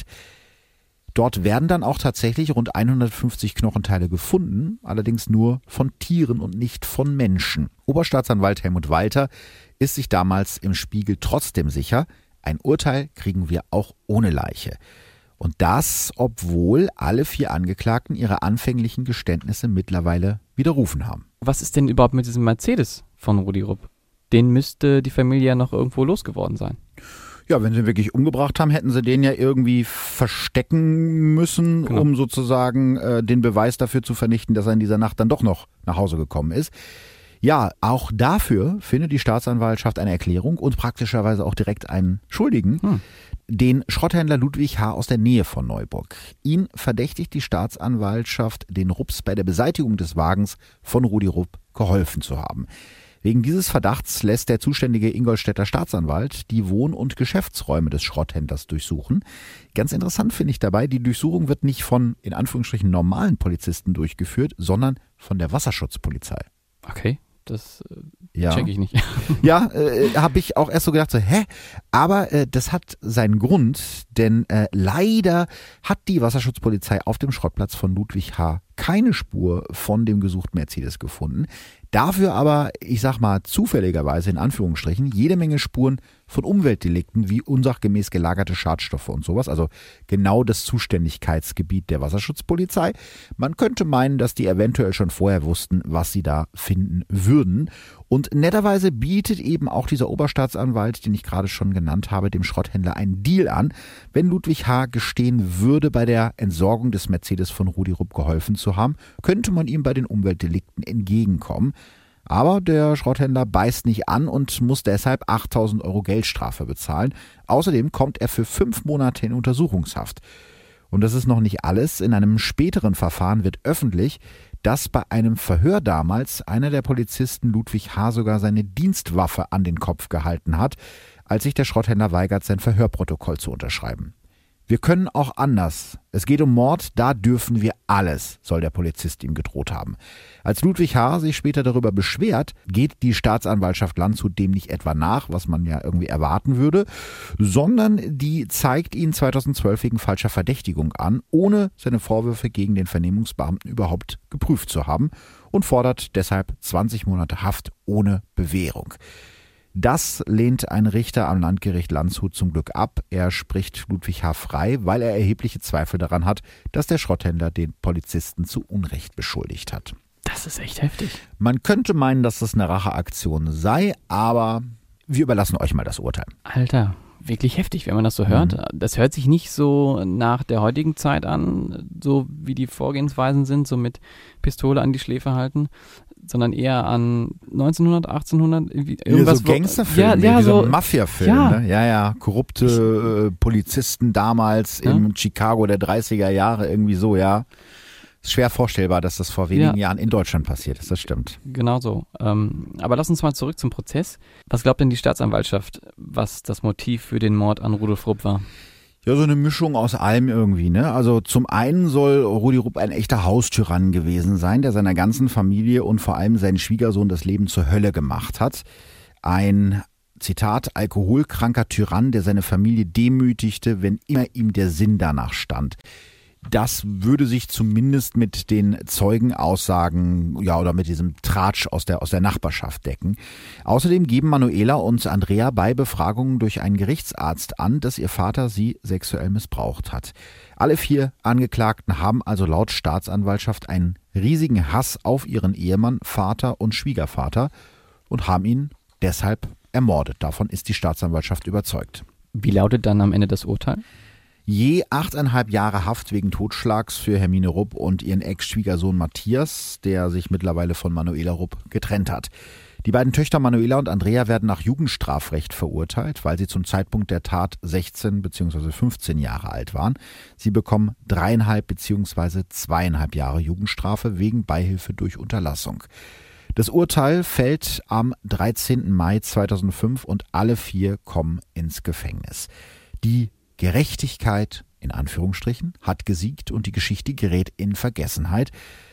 Dort werden dann auch tatsächlich rund 150 Knochenteile gefunden, allerdings nur von Tieren und nicht von Menschen. Oberstaatsanwalt Helmut Walter ist sich damals im Spiegel trotzdem sicher, ein Urteil kriegen wir auch ohne Leiche. Und das, obwohl alle 4 Angeklagten ihre anfänglichen Geständnisse mittlerweile widerrufen haben. Was ist denn überhaupt mit diesem Mercedes von Rudi Rupp? Den müsste die Familie ja noch irgendwo losgeworden sein. Ja, wenn sie wirklich umgebracht haben, hätten sie den ja irgendwie verstecken müssen, Genau. um sozusagen den Beweis dafür zu vernichten, dass er in dieser Nacht dann doch noch nach Hause gekommen ist. Ja, auch dafür findet die Staatsanwaltschaft eine Erklärung und praktischerweise auch direkt einen Schuldigen, den Schrotthändler Ludwig H. aus der Nähe von Neuburg. Ihn verdächtigt die Staatsanwaltschaft, den Rupps bei der Beseitigung des Wagens von Rudi Rupp geholfen zu haben. Wegen dieses Verdachts lässt der zuständige Ingolstädter Staatsanwalt die Wohn- und Geschäftsräume des Schrotthändlers durchsuchen. Ganz interessant finde ich dabei, die Durchsuchung wird nicht von, in Anführungsstrichen, normalen Polizisten durchgeführt, sondern von der Wasserschutzpolizei. Okay, das Ja. check ich nicht. Ja, habe ich auch erst so gedacht, aber das hat seinen Grund, denn leider hat die Wasserschutzpolizei auf dem Schrottplatz von Ludwig H. keine Spur von dem gesuchten Mercedes gefunden. Dafür aber, ich sag mal zufälligerweise in Anführungsstrichen, jede Menge Spuren von Umweltdelikten wie unsachgemäß gelagerte Schadstoffe und sowas, also genau das Zuständigkeitsgebiet der Wasserschutzpolizei. Man könnte meinen, dass die eventuell schon vorher wussten, was sie da finden würden. Und netterweise bietet eben auch dieser Oberstaatsanwalt, den ich gerade schon genannt habe, dem Schrotthändler einen Deal an, wenn Ludwig H. gestehen würde, bei der Entsorgung des Mercedes von Rudi Rupp geholfen zu haben, könnte man ihm bei den Umweltdelikten entgegenkommen. Aber der Schrotthändler beißt nicht an und muss deshalb 8.000 € Geldstrafe bezahlen. Außerdem kommt er für 5 Monate in Untersuchungshaft. Und das ist noch nicht alles. In einem späteren Verfahren wird öffentlich, dass bei einem Verhör damals einer der Polizisten Ludwig H. sogar seine Dienstwaffe an den Kopf gehalten hat, als sich der Schrotthändler weigert, sein Verhörprotokoll zu unterschreiben. Wir können auch anders. Es geht um Mord, da dürfen wir alles, soll der Polizist ihm gedroht haben. Als Ludwig H. sich später darüber beschwert, geht die Staatsanwaltschaft Landshut dem nicht etwa nach, was man ja irgendwie erwarten würde, sondern die zeigt ihn 2012 wegen falscher Verdächtigung an, ohne seine Vorwürfe gegen den Vernehmungsbeamten überhaupt geprüft zu haben und fordert deshalb 20 Monate Haft ohne Bewährung. Das lehnt ein Richter am Landgericht Landshut zum Glück ab. Er spricht Ludwig H. frei, weil er erhebliche Zweifel daran hat, dass der Schrotthändler den Polizisten zu Unrecht beschuldigt hat. Das ist echt heftig. Man könnte meinen, dass das eine Racheaktion sei, aber Wir überlassen euch mal das Urteil. Alter, wirklich heftig, wenn man das so hört. Das hört sich nicht so nach der heutigen Zeit an, so wie die Vorgehensweisen sind, so mit Pistole an die Schläfe halten, sondern eher an 1900, 1800, irgendwas. So Gangsterfilm, wie so so ein Mafia-Film. Ja. Ne? Ja, korrupte Polizisten damals im Chicago der 30er Jahre, irgendwie so, ja. Ist schwer vorstellbar, dass das vor wenigen Jahren in Deutschland passiert ist, das stimmt. Genau so. Aber lass uns mal zurück zum Prozess. Was glaubt denn die Staatsanwaltschaft, was das Motiv für den Mord an Rudolf Rupp war? Ja, so eine Mischung aus allem irgendwie, ne? Also zum einen soll Rudi Rupp ein echter Haustyrann gewesen sein, der seiner ganzen Familie und vor allem seinen Schwiegersohn das Leben zur Hölle gemacht hat. Ein, Zitat, alkoholkranker Tyrann, der seine Familie demütigte, wenn immer ihm der Sinn danach stand. Das würde sich zumindest mit den Zeugenaussagen, ja, oder mit diesem Tratsch aus der Nachbarschaft decken. Außerdem geben Manuela und Andrea bei Befragungen durch einen Gerichtsarzt an, dass ihr Vater sie sexuell missbraucht hat. Alle 4 Angeklagten haben also laut Staatsanwaltschaft einen riesigen Hass auf ihren Ehemann, Vater und Schwiegervater und haben ihn deshalb ermordet. Davon ist die Staatsanwaltschaft überzeugt. Wie lautet dann am Ende das Urteil? Je 8,5 Jahre Haft wegen Totschlags für Hermine Rupp und ihren Ex-Schwiegersohn Matthias, der sich mittlerweile von Manuela Rupp getrennt hat. Die beiden Töchter Manuela und Andrea werden nach Jugendstrafrecht verurteilt, weil sie zum Zeitpunkt der Tat 16 bzw. 15 Jahre alt waren. Sie bekommen 3,5 bzw. 2,5 Jahre Jugendstrafe wegen Beihilfe durch Unterlassung. Das Urteil fällt am 13. Mai 2005 und alle 4 kommen ins Gefängnis. Die Gerechtigkeit, in Anführungsstrichen, hat gesiegt und die Geschichte gerät in Vergessenheit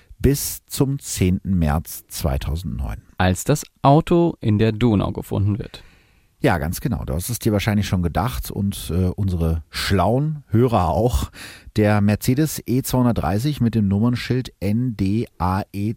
bis zum 10. März 2009. Als das Auto in der Donau gefunden wird. Ja, ganz genau. Du hast es dir wahrscheinlich schon gedacht und unsere schlauen Hörer auch. Der Mercedes E230 mit dem Nummernschild NDAE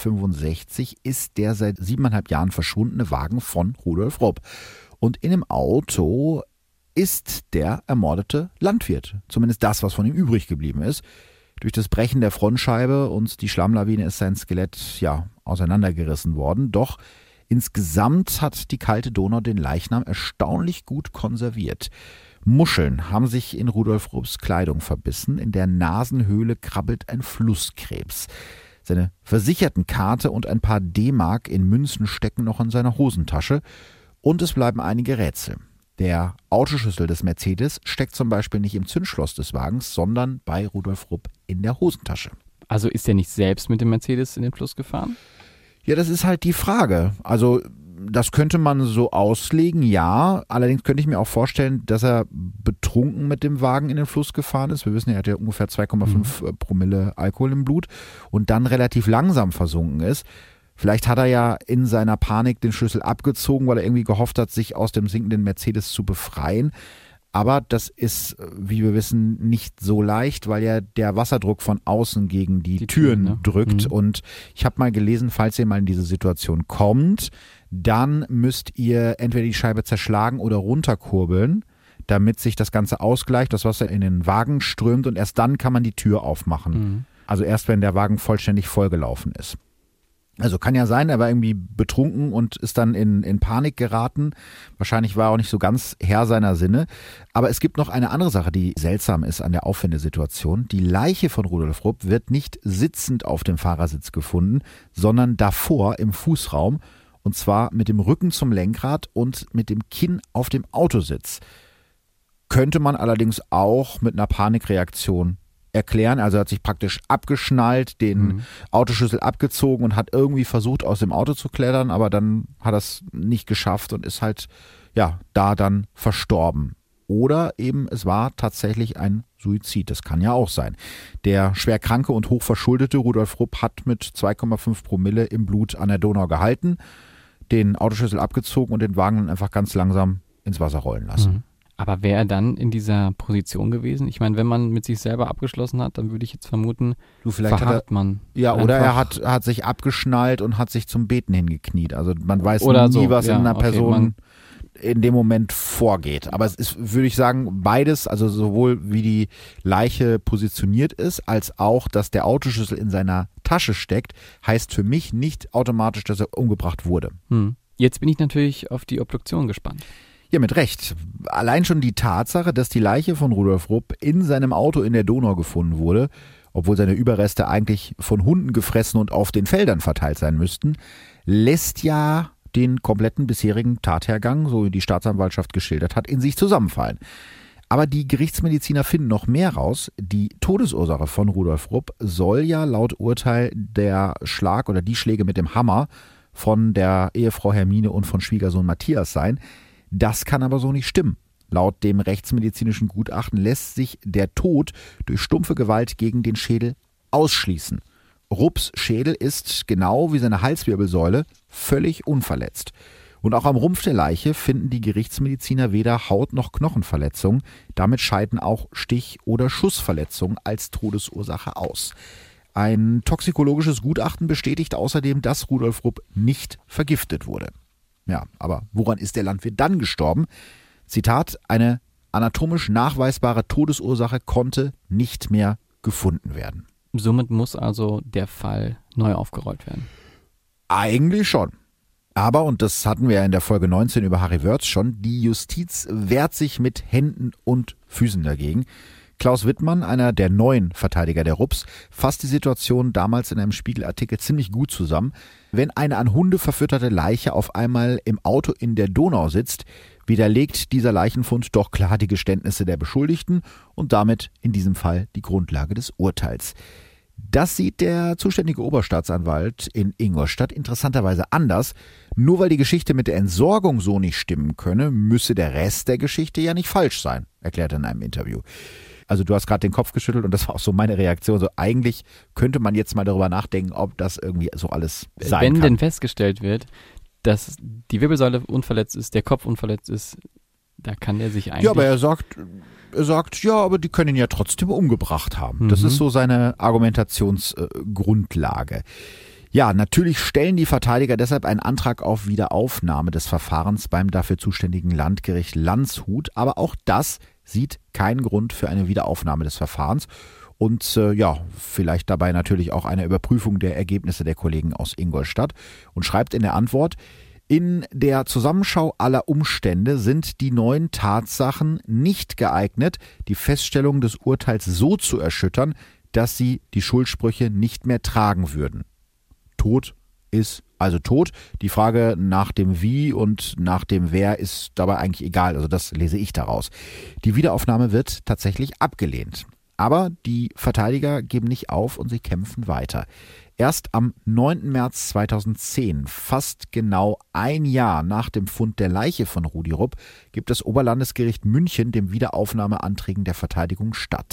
265 ist der seit 7,5 Jahren verschwundene Wagen von Rudolf Rupp. Und in dem Auto ist der ermordete Landwirt. Zumindest das, was von ihm übrig geblieben ist. Durch das Brechen der Frontscheibe und die Schlammlawine ist sein Skelett auseinandergerissen worden. Doch insgesamt hat die kalte Donau den Leichnam erstaunlich gut konserviert. Muscheln haben sich in Rudolf Rupps Kleidung verbissen. In der Nasenhöhle krabbelt ein Flusskrebs. Seine Versichertenkarte und ein paar D-Mark in Münzen stecken noch in seiner Hosentasche. Und es bleiben einige Rätsel. Der Autoschlüssel des Mercedes steckt zum Beispiel nicht im Zündschloss des Wagens, sondern bei Rudolf Rupp in der Hosentasche. Also ist er nicht selbst mit dem Mercedes in den Fluss gefahren? Ja, das ist halt die Frage. Also das könnte man so auslegen, ja. Allerdings könnte ich mir auch vorstellen, dass er betrunken mit dem Wagen in den Fluss gefahren ist. Wir wissen, er hat ja ungefähr 2,5 Promille Alkohol im Blut und dann relativ langsam versunken ist. Vielleicht hat er ja in seiner Panik den Schlüssel abgezogen, weil er irgendwie gehofft hat, sich aus dem sinkenden Mercedes zu befreien. Aber das ist, wie wir wissen, nicht so leicht, weil ja der Wasserdruck von außen gegen die Türen drückt. Und ich habe mal gelesen, falls ihr mal in diese Situation kommt, dann müsst ihr entweder die Scheibe zerschlagen oder runterkurbeln, damit sich das Ganze ausgleicht, das Wasser in den Wagen strömt und erst dann kann man die Tür aufmachen. Also erst, wenn der Wagen vollständig vollgelaufen ist. Also kann ja sein, er war irgendwie betrunken und ist dann in Panik geraten. Wahrscheinlich war er auch nicht so ganz Herr seiner Sinne. Aber es gibt noch eine andere Sache, die seltsam ist an der Auffindesituation. Die Leiche von Rudolf Rupp wird nicht sitzend auf dem Fahrersitz gefunden, sondern davor im Fußraum. Und zwar mit dem Rücken zum Lenkrad und mit dem Kinn auf dem Autositz. Könnte man allerdings auch mit einer Panikreaktion erklären. Also er hat sich praktisch abgeschnallt, den Autoschlüssel abgezogen und hat irgendwie versucht, aus dem Auto zu klettern, aber dann hat er es nicht geschafft und ist halt da dann verstorben. Oder eben es war tatsächlich ein Suizid. Das kann ja auch sein. Der schwerkranke und hochverschuldete Rudolf Rupp hat mit 2,5 Promille im Blut an der Donau gehalten, den Autoschlüssel abgezogen und den Wagen dann einfach ganz langsam ins Wasser rollen lassen. Aber wäre er dann in dieser Position gewesen? Ich meine, wenn man mit sich selber abgeschlossen hat, dann würde ich jetzt vermuten, verharrt man. Ja, oder er hat sich abgeschnallt und hat sich zum Beten hingekniet. Also man weiß nie, was in einer Person in dem Moment vorgeht. Aber es ist, würde ich sagen, beides, also sowohl wie die Leiche positioniert ist, als auch, dass der Autoschlüssel in seiner Tasche steckt, heißt für mich nicht automatisch, dass er umgebracht wurde. Jetzt bin ich natürlich auf die Obduktion gespannt. Ja, mit Recht. Allein schon die Tatsache, dass die Leiche von Rudolf Rupp in seinem Auto in der Donau gefunden wurde, obwohl seine Überreste eigentlich von Hunden gefressen und auf den Feldern verteilt sein müssten, lässt ja den kompletten bisherigen Tathergang, so wie die Staatsanwaltschaft geschildert hat, in sich zusammenfallen. Aber die Gerichtsmediziner finden noch mehr raus. Die Todesursache von Rudolf Rupp soll ja laut Urteil der Schlag oder die Schläge mit dem Hammer von der Ehefrau Hermine und von Schwiegersohn Matthias sein. Das kann aber so nicht stimmen. Laut dem rechtsmedizinischen Gutachten lässt sich der Tod durch stumpfe Gewalt gegen den Schädel ausschließen. Rupps Schädel ist, genau wie seine Halswirbelsäule, völlig unverletzt. Und auch am Rumpf der Leiche finden die Gerichtsmediziner weder Haut- noch Knochenverletzungen. Damit scheiden auch Stich- oder Schussverletzungen als Todesursache aus. Ein toxikologisches Gutachten bestätigt außerdem, dass Rudolf Rupp nicht vergiftet wurde. Ja, aber woran ist der Landwirt dann gestorben? Zitat, eine anatomisch nachweisbare Todesursache konnte nicht mehr gefunden werden. Somit muss also der Fall neu aufgerollt werden. Eigentlich schon. Aber, und das hatten wir ja in der Folge 19 über Harry Wörth schon, die Justiz wehrt sich mit Händen und Füßen dagegen. Klaus Wittmann, einer der neuen Verteidiger der Rupps, fasst die Situation damals in einem Spiegelartikel ziemlich gut zusammen. Wenn eine an Hunde verfütterte Leiche auf einmal im Auto in der Donau sitzt, widerlegt dieser Leichenfund doch klar die Geständnisse der Beschuldigten und damit in diesem Fall die Grundlage des Urteils. Das sieht der zuständige Oberstaatsanwalt in Ingolstadt interessanterweise anders. Nur weil die Geschichte mit der Entsorgung so nicht stimmen könne, müsse der Rest der Geschichte ja nicht falsch sein, erklärt er in einem Interview. Also du hast gerade den Kopf geschüttelt und das war auch so meine Reaktion. So eigentlich könnte man jetzt mal darüber nachdenken, ob das irgendwie so alles sein kann. Wenn denn festgestellt wird, dass die Wirbelsäule unverletzt ist, der Kopf unverletzt ist, da kann er sich eigentlich... Ja, aber er sagt, ja, aber die können ihn ja trotzdem umgebracht haben. Das ist so seine Argumentationsgrundlage. Ja, natürlich stellen die Verteidiger deshalb einen Antrag auf Wiederaufnahme des Verfahrens beim dafür zuständigen Landgericht Landshut. Aber auch das sieht keinen Grund für eine Wiederaufnahme des Verfahrens. Und vielleicht dabei natürlich auch eine Überprüfung der Ergebnisse der Kollegen aus Ingolstadt. Und schreibt in der Antwort, in der Zusammenschau aller Umstände sind die neuen Tatsachen nicht geeignet, die Feststellung des Urteils so zu erschüttern, dass sie die Schuldsprüche nicht mehr tragen würden. Tod ist also tot. Die Frage nach dem Wie und nach dem Wer ist dabei eigentlich egal. Also das lese ich daraus. Die Wiederaufnahme wird tatsächlich abgelehnt. Aber die Verteidiger geben nicht auf und sie kämpfen weiter. Erst am 9. März 2010, fast genau ein Jahr nach dem Fund der Leiche von Rudi Rupp, gibt das Oberlandesgericht München dem Wiederaufnahmeanträgen der Verteidigung statt.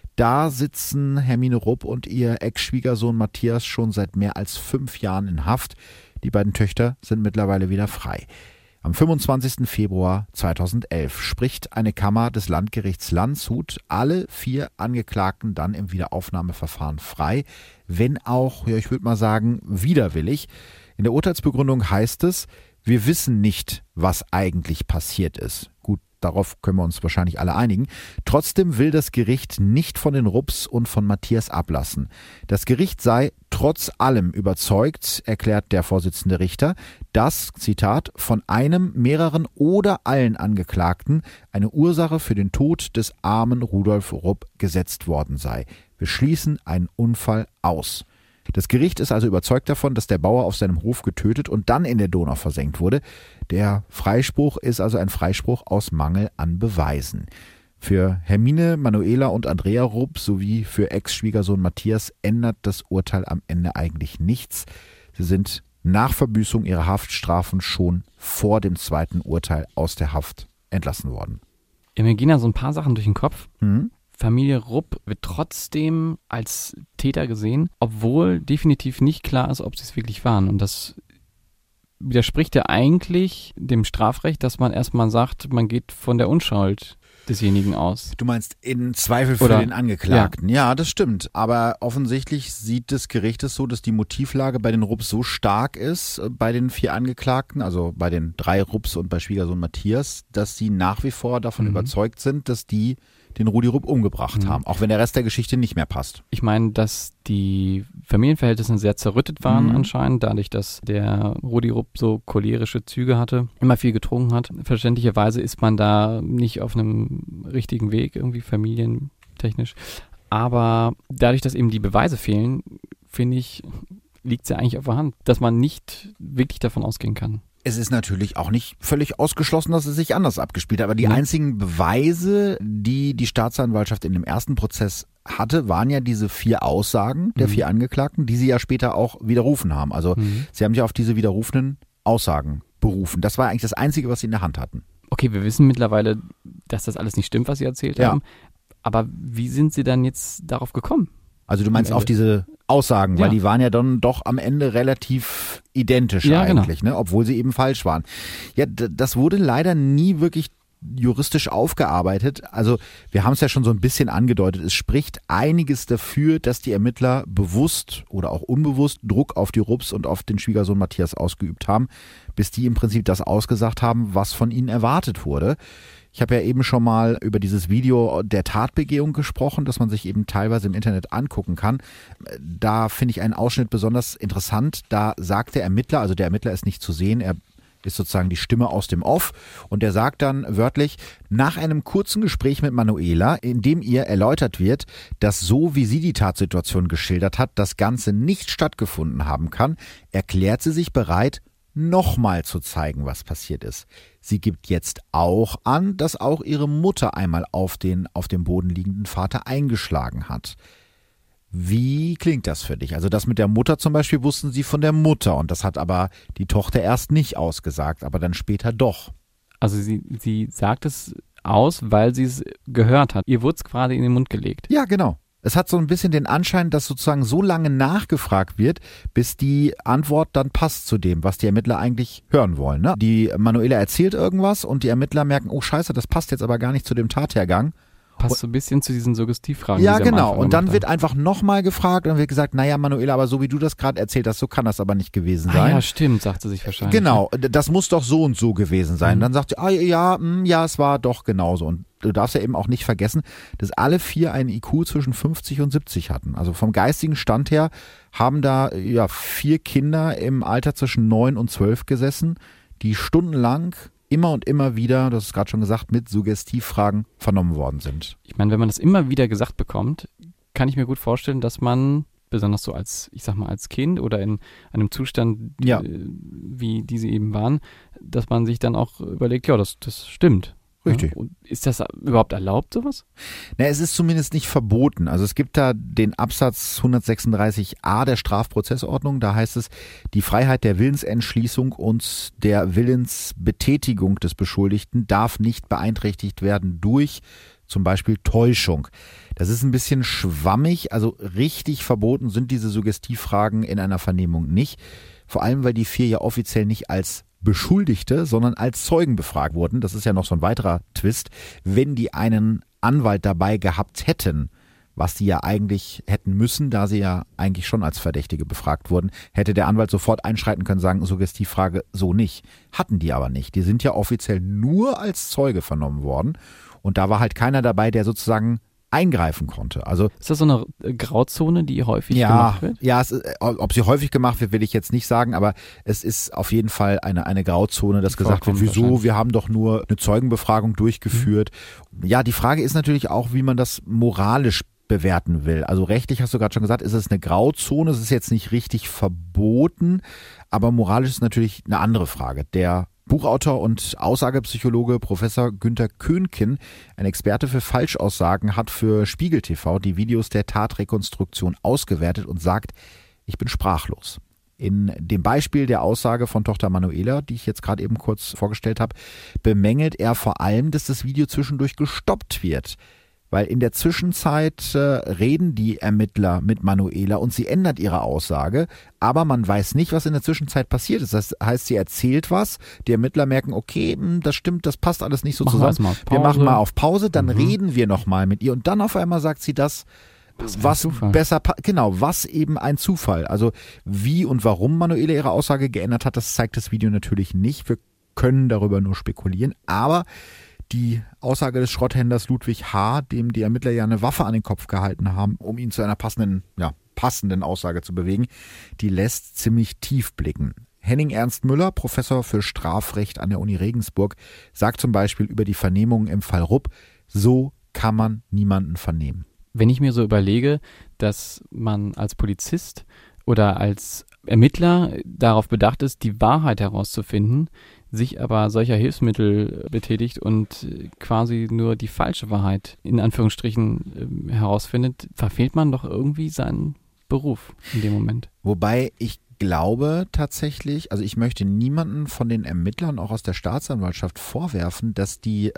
Da sitzen Hermine Rupp und ihr Ex-Schwiegersohn Matthias schon seit mehr als 5 Jahren in Haft. Die beiden Töchter sind mittlerweile wieder frei. Am 25. Februar 2011 spricht eine Kammer des Landgerichts Landshut alle 4 Angeklagten dann im Wiederaufnahmeverfahren frei, wenn auch, ich würde mal sagen, widerwillig. In der Urteilsbegründung heißt es, wir wissen nicht, was eigentlich passiert ist. Gut, darauf können wir uns wahrscheinlich alle einigen. Trotzdem will das Gericht nicht von den Rupps und von Matthias ablassen. Das Gericht sei trotz allem überzeugt, erklärt der Vorsitzende Richter, dass, Zitat, von einem, mehreren oder allen Angeklagten eine Ursache für den Tod des armen Rudolf Rupp gesetzt worden sei. Wir schließen einen Unfall aus. Das Gericht ist also überzeugt davon, dass der Bauer auf seinem Hof getötet und dann in der Donau versenkt wurde. Der Freispruch ist also ein Freispruch aus Mangel an Beweisen. Für Hermine, Manuela und Andrea Rupp sowie für Ex-Schwiegersohn Matthias ändert das Urteil am Ende eigentlich nichts. Sie sind nach Verbüßung ihrer Haftstrafen schon vor dem zweiten Urteil aus der Haft entlassen worden. Ja, mir gehen da so ein paar Sachen durch den Kopf. Familie Rupp wird trotzdem als Täter gesehen, obwohl definitiv nicht klar ist, ob sie es wirklich waren. Und das widerspricht ja eigentlich dem Strafrecht, dass man erstmal sagt, man geht von der Unschuld desjenigen aus. Du meinst in Zweifel für den Angeklagten. Ja, das stimmt. Aber offensichtlich sieht das Gericht es so, dass die Motivlage bei den Rupps so stark ist, bei den 4 Angeklagten, also bei den 3 Rupps und bei Schwiegersohn Matthias, dass sie nach wie vor davon überzeugt sind, dass die den Rudi Rupp umgebracht haben, auch wenn der Rest der Geschichte nicht mehr passt. Ich meine, dass die Familienverhältnisse sehr zerrüttet waren anscheinend, dadurch, dass der Rudi Rupp so cholerische Züge hatte, immer viel getrunken hat. Verständlicherweise ist man da nicht auf einem richtigen Weg, irgendwie familientechnisch. Aber dadurch, dass eben die Beweise fehlen, finde ich, liegt es ja eigentlich auf der Hand, dass man nicht wirklich davon ausgehen kann. Es ist natürlich auch nicht völlig ausgeschlossen, dass es sich anders abgespielt hat. Aber die einzigen Beweise, die die Staatsanwaltschaft in dem ersten Prozess hatte, waren ja diese 4 Aussagen der 4 Angeklagten, die sie ja später auch widerrufen haben. Also sie haben sich auf diese widerrufenen Aussagen berufen. Das war eigentlich das Einzige, was sie in der Hand hatten. Okay, wir wissen mittlerweile, dass das alles nicht stimmt, was sie erzählt haben. Aber wie sind sie dann jetzt darauf gekommen? Also du meinst auf diese Aussagen, weil die waren ja dann doch am Ende relativ identisch eigentlich, ne? Obwohl sie eben falsch waren. Ja, das wurde leider nie wirklich juristisch aufgearbeitet. Also wir haben es ja schon so ein bisschen angedeutet. Es spricht einiges dafür, dass die Ermittler bewusst oder auch unbewusst Druck auf die Rupps und auf den Schwiegersohn Matthias ausgeübt haben, bis die im Prinzip das ausgesagt haben, was von ihnen erwartet wurde. Ich habe ja eben schon mal über dieses Video der Tatbegehung gesprochen, das man sich eben teilweise im Internet angucken kann. Da finde ich einen Ausschnitt besonders interessant. Da sagt der Ermittler, also der Ermittler ist nicht zu sehen, er ist sozusagen die Stimme aus dem Off und der sagt dann wörtlich, nach einem kurzen Gespräch mit Manuela, in dem ihr erläutert wird, dass so wie sie die Tatsituation geschildert hat, das Ganze nicht stattgefunden haben kann, erklärt sie sich bereit, nochmal zu zeigen, was passiert ist. Sie gibt jetzt auch an, dass auch ihre Mutter einmal auf dem Boden liegenden Vater eingeschlagen hat. Wie klingt das für dich? Also das mit der Mutter zum Beispiel wussten sie von der Mutter und das hat aber die Tochter erst nicht ausgesagt, aber dann später doch. Also sie sagt es aus, weil sie es gehört hat. Ihr wurde es gerade in den Mund gelegt. Ja, genau. Es hat so ein bisschen den Anschein, dass sozusagen so lange nachgefragt wird, bis die Antwort dann passt zu dem, was die Ermittler eigentlich hören wollen. Ne? Die Manuela erzählt irgendwas und die Ermittler merken, oh scheiße, das passt jetzt aber gar nicht zu dem Tathergang. Passt so ein bisschen zu diesen Suggestivfragen. Ja, genau. Und dann wird einfach nochmal gefragt und wird gesagt, naja, Manuela, aber so wie du das gerade erzählt hast, so kann das aber nicht gewesen sein. Ja, stimmt, sagt sie sich wahrscheinlich. Genau, das muss doch so und so gewesen sein. Dann sagt sie, ja, es war doch genauso. Und du darfst ja eben auch nicht vergessen, dass alle 4 einen IQ zwischen 50 und 70 hatten. Also vom geistigen Stand her haben da 4 Kinder im Alter zwischen 9 und 12 gesessen, die stundenlang immer und immer wieder, das ist gerade schon gesagt, mit Suggestivfragen vernommen worden sind. Ich meine, wenn man das immer wieder gesagt bekommt, kann ich mir gut vorstellen, dass man, besonders so als, ich sag mal, als Kind oder in einem Zustand, wie diese eben waren, dass man sich dann auch überlegt, ja, das stimmt. Richtig. Ja, und ist das überhaupt erlaubt, sowas? Na, es ist zumindest nicht verboten. Also es gibt da den Absatz 136a der Strafprozessordnung. Da heißt es, die Freiheit der Willensentschließung und der Willensbetätigung des Beschuldigten darf nicht beeinträchtigt werden durch zum Beispiel Täuschung. Das ist ein bisschen schwammig. Also richtig verboten sind diese Suggestivfragen in einer Vernehmung nicht. Vor allem, weil die 4 ja offiziell nicht als Beschuldigte, sondern als Zeugen befragt wurden. Das ist ja noch so ein weiterer Twist. Wenn die einen Anwalt dabei gehabt hätten, was die ja eigentlich hätten müssen, da sie ja eigentlich schon als Verdächtige befragt wurden, hätte der Anwalt sofort einschreiten können, sagen, Suggestivfrage so nicht. Hatten die aber nicht. Die sind ja offiziell nur als Zeuge vernommen worden. Und da war halt keiner dabei, der sozusagen eingreifen konnte. Also ist das so eine Grauzone, die häufig gemacht wird? Ja, ob sie häufig gemacht wird, will ich jetzt nicht sagen, aber es ist auf jeden Fall eine Grauzone, dass gesagt wird, wieso, wir haben doch nur eine Zeugenbefragung durchgeführt. Ja, die Frage ist natürlich auch, wie man das moralisch bewerten will. Also rechtlich hast du gerade schon gesagt, ist es eine Grauzone, es ist jetzt nicht richtig verboten, aber moralisch ist natürlich eine andere Frage. Der Buchautor und Aussagepsychologe Professor Günter Köhnken, ein Experte für Falschaussagen, hat für Spiegel TV die Videos der Tatrekonstruktion ausgewertet und sagt, ich bin sprachlos. In dem Beispiel der Aussage von Tochter Manuela, die ich jetzt gerade eben kurz vorgestellt habe, bemängelt er vor allem, dass das Video zwischendurch gestoppt wird. Weil in der Zwischenzeit reden die Ermittler mit Manuela und sie ändert ihre Aussage, aber man weiß nicht, was in der Zwischenzeit passiert ist. Das heißt, sie erzählt was, die Ermittler merken, okay, das stimmt, das passt alles nicht so zusammen. Wir machen mal auf Pause, dann reden wir nochmal mit ihr und dann auf einmal sagt sie das, was besser, genau, was eben ein Zufall. Also wie und warum Manuela ihre Aussage geändert hat, das zeigt das Video natürlich nicht. Wir können darüber nur spekulieren, aber Die Aussage des Schrotthändlers Ludwig H., dem die Ermittler ja eine Waffe an den Kopf gehalten haben, um ihn zu einer passenden Aussage zu bewegen, die lässt ziemlich tief blicken. Henning Ernst Müller, Professor für Strafrecht an der Uni Regensburg, sagt zum Beispiel über die Vernehmungen im Fall Rupp, so kann man niemanden vernehmen. Wenn ich mir so überlege, dass man als Polizist oder als Ermittler darauf bedacht ist, die Wahrheit herauszufinden, sich aber solcher Hilfsmittel betätigt und quasi nur die falsche Wahrheit in Anführungsstrichen herausfindet, verfehlt man doch irgendwie seinen Beruf in dem Moment. Wobei ich glaube tatsächlich, also ich möchte niemanden von den Ermittlern, auch aus der Staatsanwaltschaft, vorwerfen, dass die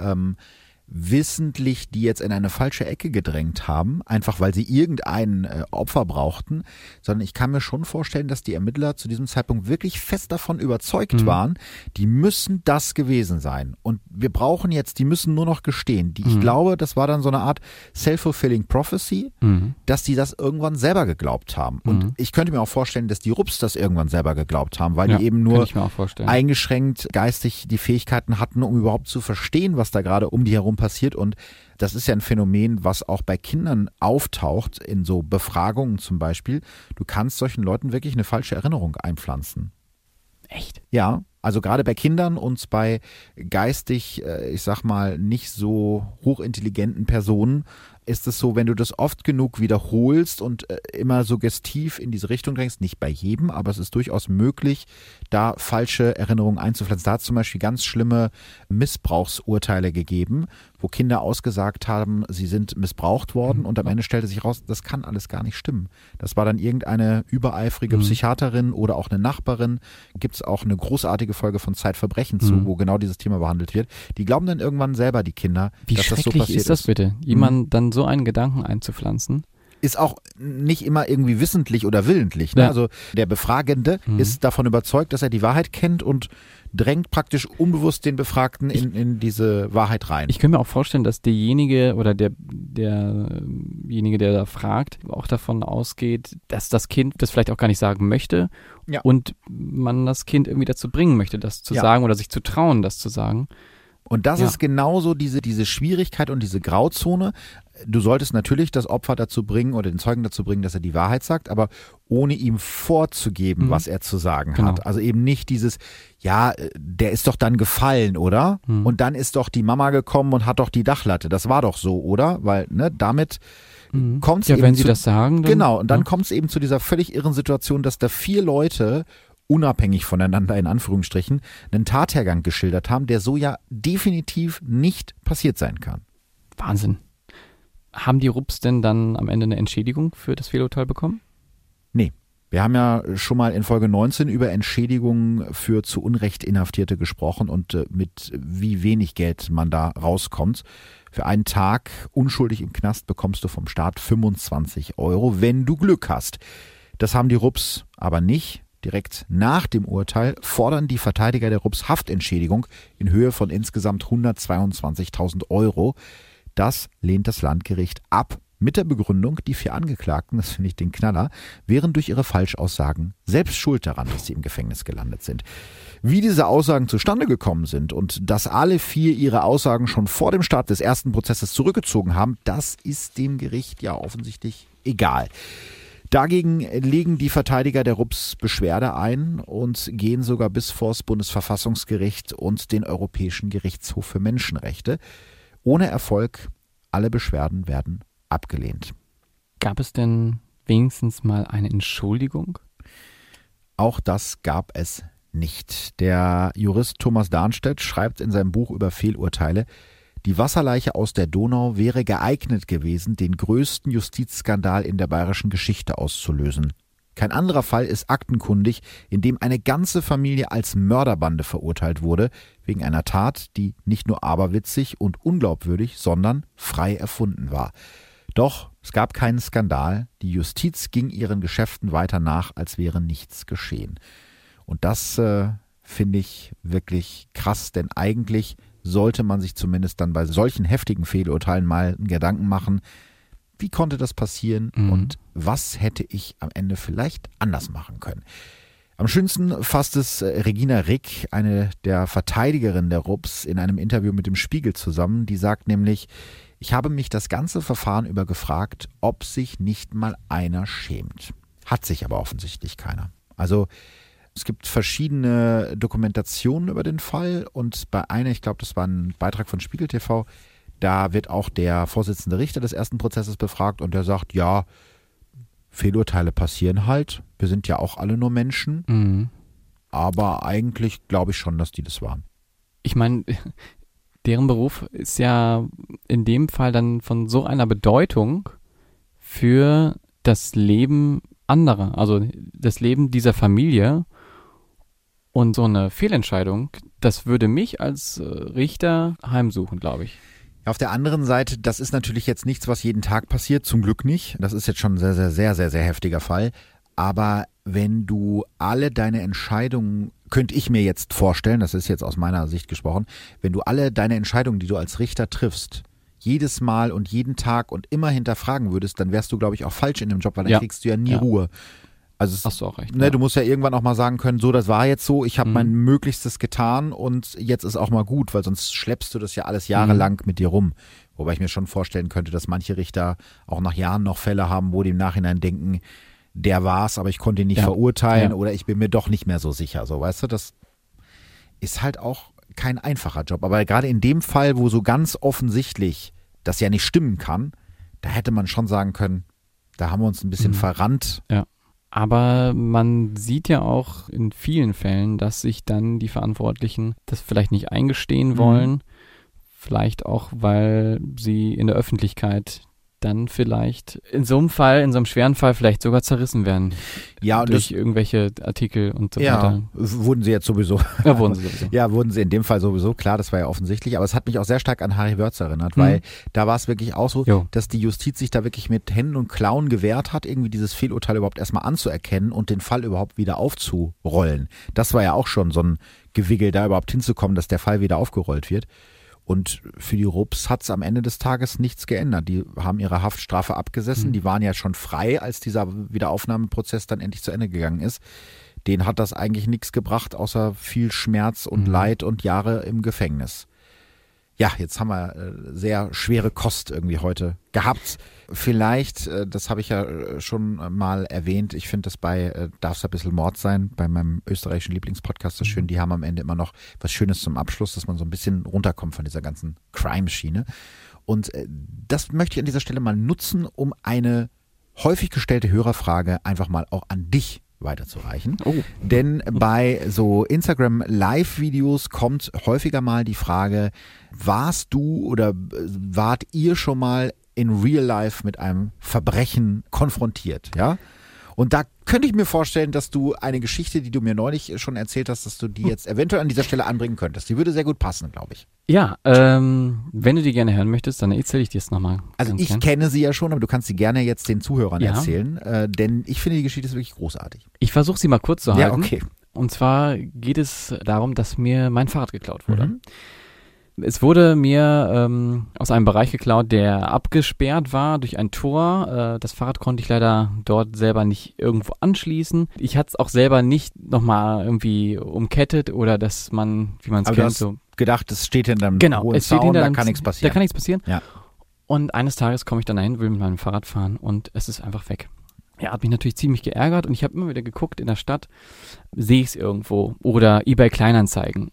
wissentlich die jetzt in eine falsche Ecke gedrängt haben, einfach weil sie irgendein Opfer brauchten, sondern ich kann mir schon vorstellen, dass die Ermittler zu diesem Zeitpunkt wirklich fest davon überzeugt waren, die müssen das gewesen sein. Und wir brauchen jetzt, die müssen nur noch gestehen. Ich glaube, das war dann so eine Art self-fulfilling prophecy, dass die das irgendwann selber geglaubt haben. Und ich könnte mir auch vorstellen, dass die Rupps das irgendwann selber geglaubt haben, weil die eben nur eingeschränkt geistig die Fähigkeiten hatten, um überhaupt zu verstehen, was da gerade um die herum passiert. Und das ist ja ein Phänomen, was auch bei Kindern auftaucht, in so Befragungen zum Beispiel. Du kannst solchen Leuten wirklich eine falsche Erinnerung einpflanzen. Echt? Ja, also gerade bei Kindern und bei geistig, ich sag mal, nicht so hochintelligenten Personen ist es so, wenn du das oft genug wiederholst und immer suggestiv in diese Richtung drängst, nicht bei jedem, aber es ist durchaus möglich, da falsche Erinnerungen einzupflanzen. Da hat es zum Beispiel ganz schlimme Missbrauchsurteile gegeben, wo Kinder ausgesagt haben, sie sind missbraucht worden und am Ende stellte sich raus, das kann alles gar nicht stimmen. Das war dann irgendeine übereifrige Psychiaterin oder auch eine Nachbarin. Gibt es auch eine großartige Folge von Zeitverbrechen zu, wo genau dieses Thema behandelt wird. Die glauben dann irgendwann selber, die Kinder, wie dass das so schrecklich passiert ist das bitte, jemand dann so einen Gedanken einzupflanzen? Ist auch nicht immer irgendwie wissentlich oder willentlich. Ne? Ja. Also der Befragende ist davon überzeugt, dass er die Wahrheit kennt und drängt praktisch unbewusst den Befragten in diese Wahrheit rein. Ich könnte mir auch vorstellen, dass derjenige oder derjenige, der da fragt, auch davon ausgeht, dass das Kind das vielleicht auch gar nicht sagen möchte und man das Kind irgendwie dazu bringen möchte, das zu sagen oder sich zu trauen, das zu sagen. Und das ist genauso diese Schwierigkeit und diese Grauzone. Du solltest natürlich das Opfer dazu bringen oder den Zeugen dazu bringen, dass er die Wahrheit sagt, aber ohne ihm vorzugeben, was er zu sagen hat. Also eben nicht dieses, der ist doch dann gefallen, oder? Und dann ist doch die Mama gekommen und hat doch die Dachlatte. Das war doch so, oder? Weil damit kommt es eben wenn sie das sagen. Dann, genau, und dann kommt es eben zu dieser völlig irren Situation, dass da 4 Leute unabhängig voneinander in Anführungsstrichen einen Tathergang geschildert haben, der so ja definitiv nicht passiert sein kann. Wahnsinn. Haben die Rupps denn dann am Ende eine Entschädigung für das Fehlurteil bekommen? Nee. Wir haben ja schon mal in Folge 19 über Entschädigungen für zu Unrecht Inhaftierte gesprochen und mit wie wenig Geld man da rauskommt. Für einen Tag unschuldig im Knast bekommst du vom Staat 25 €, wenn du Glück hast. Das haben die Rupps aber nicht. Direkt nach dem Urteil fordern die Verteidiger der Rupps Haftentschädigung in Höhe von insgesamt 122.000 €. Das lehnt das Landgericht ab mit der Begründung, die 4 Angeklagten, das finde ich den Knaller, wären durch ihre Falschaussagen selbst schuld daran, dass sie im Gefängnis gelandet sind. Wie diese Aussagen zustande gekommen sind und dass alle 4 ihre Aussagen schon vor dem Start des ersten Prozesses zurückgezogen haben, das ist dem Gericht ja offensichtlich egal. Dagegen legen die Verteidiger der Rupps Beschwerde ein und gehen sogar bis vor das Bundesverfassungsgericht und den Europäischen Gerichtshof für Menschenrechte. Ohne Erfolg, alle Beschwerden werden abgelehnt. Gab es denn wenigstens mal eine Entschuldigung? Auch das gab es nicht. Der Jurist Thomas Darnstedt schreibt in seinem Buch über Fehlurteile, die Wasserleiche aus der Donau wäre geeignet gewesen, den größten Justizskandal in der bayerischen Geschichte auszulösen. Kein anderer Fall ist aktenkundig, in dem eine ganze Familie als Mörderbande verurteilt wurde, wegen einer Tat, die nicht nur aberwitzig und unglaubwürdig, sondern frei erfunden war. Doch es gab keinen Skandal, die Justiz ging ihren Geschäften weiter nach, als wäre nichts geschehen. Und das finde ich wirklich krass, denn eigentlich sollte man sich zumindest dann bei solchen heftigen Fehlurteilen mal einen Gedanken machen, wie konnte das passieren und was hätte ich am Ende vielleicht anders machen können. Am schönsten fasst es Regina Rick, eine der Verteidigerinnen der RUPS, in einem Interview mit dem Spiegel zusammen. Die sagt nämlich, ich habe mich das ganze Verfahren über gefragt, ob sich nicht mal einer schämt. Hat sich aber offensichtlich keiner. Also es gibt verschiedene Dokumentationen über den Fall und bei einer, ich glaube, das war ein Beitrag von Spiegel TV, da wird auch der Vorsitzende Richter des ersten Prozesses befragt und der sagt, ja, Fehlurteile passieren halt. Wir sind ja auch alle nur Menschen. Mhm. Aber eigentlich glaube ich schon, dass die das waren. Ich meine, deren Beruf ist ja in dem Fall dann von so einer Bedeutung für das Leben anderer, also das Leben dieser Familie. Und so eine Fehlentscheidung, das würde mich als Richter heimsuchen, glaube ich. Auf der anderen Seite, das ist natürlich jetzt nichts, was jeden Tag passiert, zum Glück nicht. Das ist jetzt schon ein sehr, sehr, sehr, sehr, sehr heftiger Fall. Aber wenn du alle deine Entscheidungen, könnte ich mir jetzt vorstellen, das ist jetzt aus meiner Sicht gesprochen, wenn du alle deine Entscheidungen, die du als Richter triffst, jedes Mal und jeden Tag und immer hinterfragen würdest, dann wärst du, glaube ich, auch falsch in dem Job, weil dann kriegst du ja nie Ruhe. Also hast du auch recht. Ne, du musst ja irgendwann auch mal sagen können, so, das war jetzt so, ich habe mein Möglichstes getan und jetzt ist auch mal gut, weil sonst schleppst du das ja alles jahrelang mit dir rum. Wobei ich mir schon vorstellen könnte, dass manche Richter auch nach Jahren noch Fälle haben, wo die im Nachhinein denken, der war's, aber ich konnte ihn nicht verurteilen oder ich bin mir doch nicht mehr so sicher. So, weißt du, das ist halt auch kein einfacher Job. Aber gerade in dem Fall, wo so ganz offensichtlich das ja nicht stimmen kann, da hätte man schon sagen können, da haben wir uns ein bisschen verrannt. Ja. Aber man sieht ja auch in vielen Fällen, dass sich dann die Verantwortlichen das vielleicht nicht eingestehen wollen. Vielleicht auch, weil sie in der Öffentlichkeit dann vielleicht in so einem Fall, in so einem schweren Fall vielleicht sogar zerrissen werden. Ja, durch irgendwelche Artikel und so weiter. Ja, wurden sie jetzt sowieso. Ja, wurden sie sowieso. Ja, wurden sie in dem Fall sowieso. Klar, das war ja offensichtlich. Aber es hat mich auch sehr stark an Harry Wörz erinnert, weil da war es wirklich auch so, dass die Justiz sich da wirklich mit Händen und Klauen gewehrt hat, irgendwie dieses Fehlurteil überhaupt erstmal anzuerkennen und den Fall überhaupt wieder aufzurollen. Das war ja auch schon so ein Gewiggel, da überhaupt hinzukommen, dass der Fall wieder aufgerollt wird. Und für die RUPS hat es am Ende des Tages nichts geändert. Die haben ihre Haftstrafe abgesessen. Die waren ja schon frei, als dieser Wiederaufnahmeprozess dann endlich zu Ende gegangen ist. Denen hat das eigentlich nichts gebracht, außer viel Schmerz und Leid und Jahre im Gefängnis. Ja, jetzt haben wir sehr schwere Kost irgendwie heute gehabt. Vielleicht, das habe ich ja schon mal erwähnt, ich finde das bei Darf's ein bisschen Mord sein, bei meinem österreichischen Lieblingspodcast so schön, die haben am Ende immer noch was Schönes zum Abschluss, dass man so ein bisschen runterkommt von dieser ganzen Crime-Schiene. Und das möchte ich an dieser Stelle mal nutzen, um eine häufig gestellte Hörerfrage einfach mal auch an dich weiterzureichen. Denn bei so Instagram-Live-Videos kommt häufiger mal die Frage, warst du oder wart ihr schon mal in Real Life mit einem Verbrechen konfrontiert? Ja? Und da könnte ich mir vorstellen, dass du eine Geschichte, die du mir neulich schon erzählt hast, dass du die jetzt eventuell an dieser Stelle anbringen könntest. Die würde sehr gut passen, glaube ich. Ja, wenn du die gerne hören möchtest, dann erzähle ich dir es nochmal. Also ich kenne sie ja schon, aber du kannst sie gerne jetzt den Zuhörern erzählen, denn ich finde, die Geschichte ist wirklich großartig. Ich versuche sie mal kurz zu halten. Ja, okay. Und zwar geht es darum, dass mir mein Fahrrad geklaut wurde. Es wurde mir aus einem Bereich geklaut, der abgesperrt war durch ein Tor. Das Fahrrad konnte ich leider dort selber nicht irgendwo anschließen. Ich hatte es auch selber nicht nochmal irgendwie umkettet oder dass man, wie man es kennt, so gedacht, es steht hinter einem hohen es steht Zaun, hinter da einem kann nichts passieren. Da kann nichts passieren. Ja. Und eines Tages komme ich dann dahin, will mit meinem Fahrrad fahren und es ist einfach weg. Ja, hat mich natürlich ziemlich geärgert und ich habe immer wieder geguckt in der Stadt, sehe ich es irgendwo oder eBay Kleinanzeigen.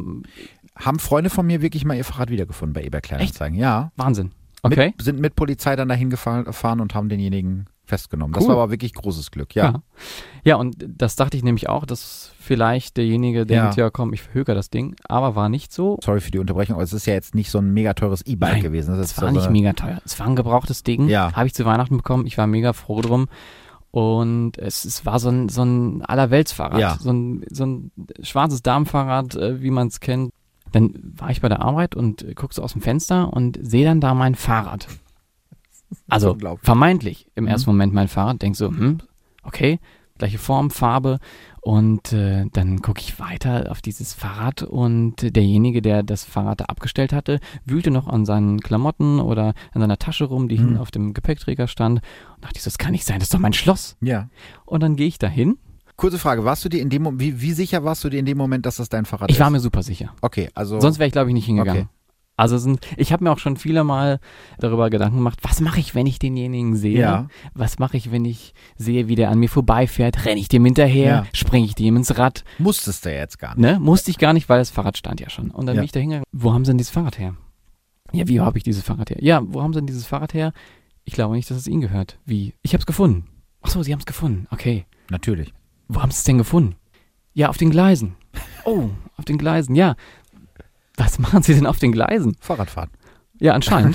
Haben Freunde von mir wirklich mal ihr Fahrrad wiedergefunden bei eBay Kleinanzeigen? Echt? Ja. Wahnsinn. Okay. Sind mit Polizei dann dahin gefahren und haben denjenigen festgenommen. Cool. Das war aber wirklich großes Glück, ja. Ja, und das dachte ich nämlich auch, dass vielleicht derjenige denkt, ja komm, ich höker das Ding, aber war nicht so. Sorry für die Unterbrechung, aber es ist ja jetzt nicht so ein mega teures E-Bike gewesen. Es war nicht mega teuer. Es war ein gebrauchtes Ding, habe ich zu Weihnachten bekommen. Ich war mega froh drum. Und es war so ein Allerweltsfahrrad, so ein schwarzes Damenfahrrad, wie man es kennt. Dann war ich bei der Arbeit und gucke so aus dem Fenster und sehe dann da mein Fahrrad. Also vermeintlich im ersten Moment mein Fahrrad, denk so, okay, gleiche Form, Farbe und dann gucke ich weiter auf dieses Fahrrad und derjenige, der das Fahrrad da abgestellt hatte, wühlte noch an seinen Klamotten oder an seiner Tasche rum, die hinten auf dem Gepäckträger stand und dachte ich so, das kann nicht sein, das ist doch mein Schloss. Ja. Und dann gehe ich da hin Kurze Frage, warst du dir in dem Moment, wie sicher warst du dir in dem Moment, dass das dein Fahrrad ist? Ich war mir super sicher. Okay, also... Sonst wäre ich, glaube ich, nicht hingegangen. Okay. Also ich habe mir auch schon viele Mal darüber Gedanken gemacht, was mache ich, wenn ich denjenigen sehe? Ja. Was mache ich, wenn ich sehe, wie der an mir vorbeifährt? Renne ich dem hinterher? Springe ich dem ins Rad? Musstest du ja jetzt gar nicht. Ne? Musste ich gar nicht, weil das Fahrrad stand ja schon. Und dann bin ich da hingegangen, wo haben sie denn dieses Fahrrad her? Ja, wie habe ich dieses Fahrrad her? Ja, wo haben sie denn dieses Fahrrad her? Ich glaube nicht, dass es ihnen gehört. Wie? Ich habe es gefunden. Ach so, sie haben es gefunden. Okay. Natürlich. Wo haben sie es denn gefunden? Ja, auf den Gleisen. Oh, auf den Gleisen, ja. Was machen Sie denn auf den Gleisen? Fahrradfahren. Ja, anscheinend.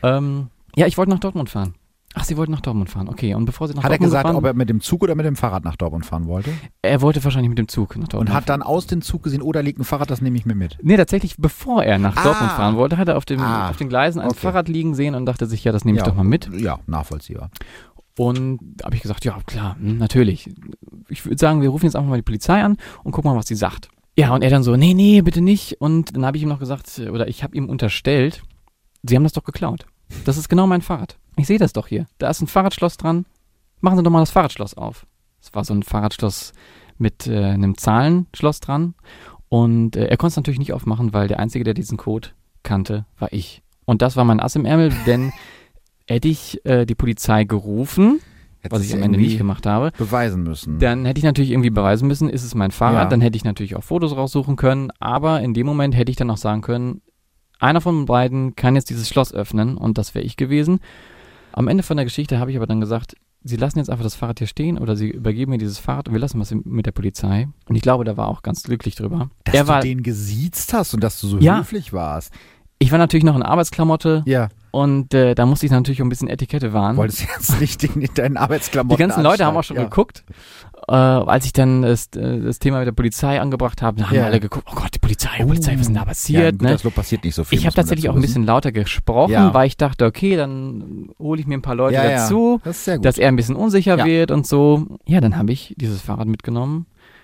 Ja, ich wollte nach Dortmund fahren. Ach, Sie wollten nach Dortmund fahren. Okay, und bevor Sie nach Dortmund Hat er gesagt, fahren, ob er mit dem Zug oder mit dem Fahrrad nach Dortmund fahren wollte? Er wollte wahrscheinlich mit dem Zug nach Dortmund Und hat fahren. dann aus dem Zug gesehen, da liegt ein Fahrrad, das nehme ich mir mit. Nee, tatsächlich, bevor er nach Dortmund fahren wollte, hat er auf den Gleisen ein Okay. Fahrrad liegen sehen und dachte sich, ja, das nehme ich doch mal mit. Ja, nachvollziehbar. Und da habe ich gesagt, ja, klar, natürlich. Ich würde sagen, wir rufen jetzt einfach mal die Polizei an und gucken mal, was sie sagt. Ja, und er dann so, nee, bitte nicht. Und dann habe ich ihm noch gesagt, oder ich habe ihm unterstellt, Sie haben das doch geklaut. Das ist genau mein Fahrrad. Ich sehe das doch hier. Da ist ein Fahrradschloss dran. Machen Sie doch mal das Fahrradschloss auf. Es war so ein Fahrradschloss mit einem Zahlenschloss dran. Und er konnte es natürlich nicht aufmachen, weil der Einzige, der diesen Code kannte, war ich. Und das war mein Ass im Ärmel, denn hätte ich die Polizei gerufen, was ich am Ende nicht gemacht habe, beweisen müssen. dann hätte ich natürlich irgendwie beweisen müssen, ist es mein Fahrrad, Ja. dann hätte ich natürlich auch Fotos raussuchen können, aber in dem Moment hätte ich dann auch sagen können, einer von beiden kann jetzt dieses Schloss öffnen und das wäre ich gewesen. Am Ende von der Geschichte habe ich aber dann gesagt, Sie lassen jetzt einfach das Fahrrad hier stehen oder Sie übergeben mir dieses Fahrrad und wir lassen was mit der Polizei. Und ich glaube, da war auch ganz glücklich drüber. Dass du den gesiezt hast und dass du so Ja. höflich warst. Ich war natürlich noch in Arbeitsklamotte Ja. und da musste ich natürlich auch ein bisschen Etikette wahren. Wolltest jetzt richtig in deinen Arbeitsklamotten Die ganzen Leute haben auch schon ansteigen. geguckt. Als ich dann das Thema mit der Polizei angebracht habe, haben alle geguckt, oh Gott, die Polizei, was ist denn da passiert? Ja, das passiert nicht so viel. Ich habe tatsächlich auch ein bisschen lauter gesprochen, Ja. weil ich dachte, okay, dann hole ich mir ein paar Leute Ja, dazu, das ist sehr gut. dass er ein bisschen unsicher Ja. wird und so. Ja, dann habe ich dieses Fahrrad mitgenommen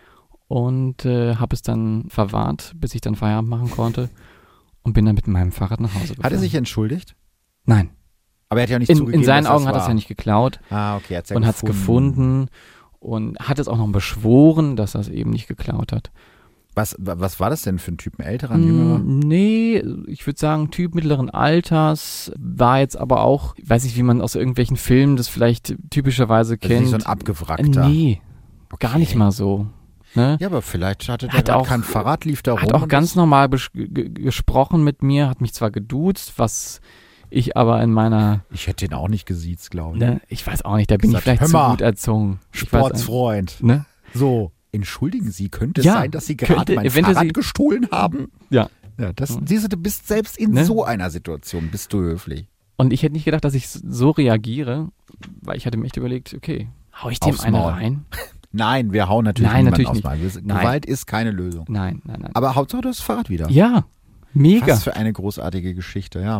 und habe es dann verwahrt, bis ich dann Feierabend machen konnte und bin dann mit meinem Fahrrad nach Hause gefahren. Hat er sich entschuldigt? Nein. Aber er hat ja nicht zugegeben, In seinen dass Augen das hat er es war. ja nicht geklaut. Ah, okay, er hat's ja Und hat es gefunden und hat es auch noch beschworen, dass er es eben nicht geklaut hat. Was war das denn für ein Typ? Ein älterer, ein jüngerer? Nee, ich würde sagen, Typ mittleren Alters, war jetzt aber auch, weiß nicht, wie man aus irgendwelchen Filmen das vielleicht typischerweise Also kennt. nicht so ein abgewrackter. Nee, gar nicht mal so. Ne? Ja, aber vielleicht hatte der Hat gerade auch- kein Fahrrad, lief da rum. Hat auch und ganz ist- normal gesprochen mit mir, hat mich zwar geduzt, was ich aber in meiner, Ich hätte ihn auch nicht gesiezt, glaube ich. ne, ich weiß auch nicht, da bin ich Gesagt, vielleicht hör zu mal, gut erzogen. Ich weiß Sportsfreund. nicht, ne? So, entschuldigen Sie, könnte es Ja, sein, dass Sie gerade könnte- mein eventuell Fahrrad Sie- gestohlen haben? Ja. Ja, das, siehst du bist selbst in Ne? so einer Situation, bist du höflich. Und ich hätte nicht gedacht, dass ich so reagiere, weil ich hatte mir echt überlegt, okay, hau ich dem Aufs eine Maul. rein? Nein, wir hauen natürlich Nein, niemanden natürlich aus. nicht. Mal. Nein. Gewalt ist keine Lösung. Nein. Aber Hauptsache du hast das Fahrrad wieder. Ja, mega. Was für eine großartige Geschichte, ja.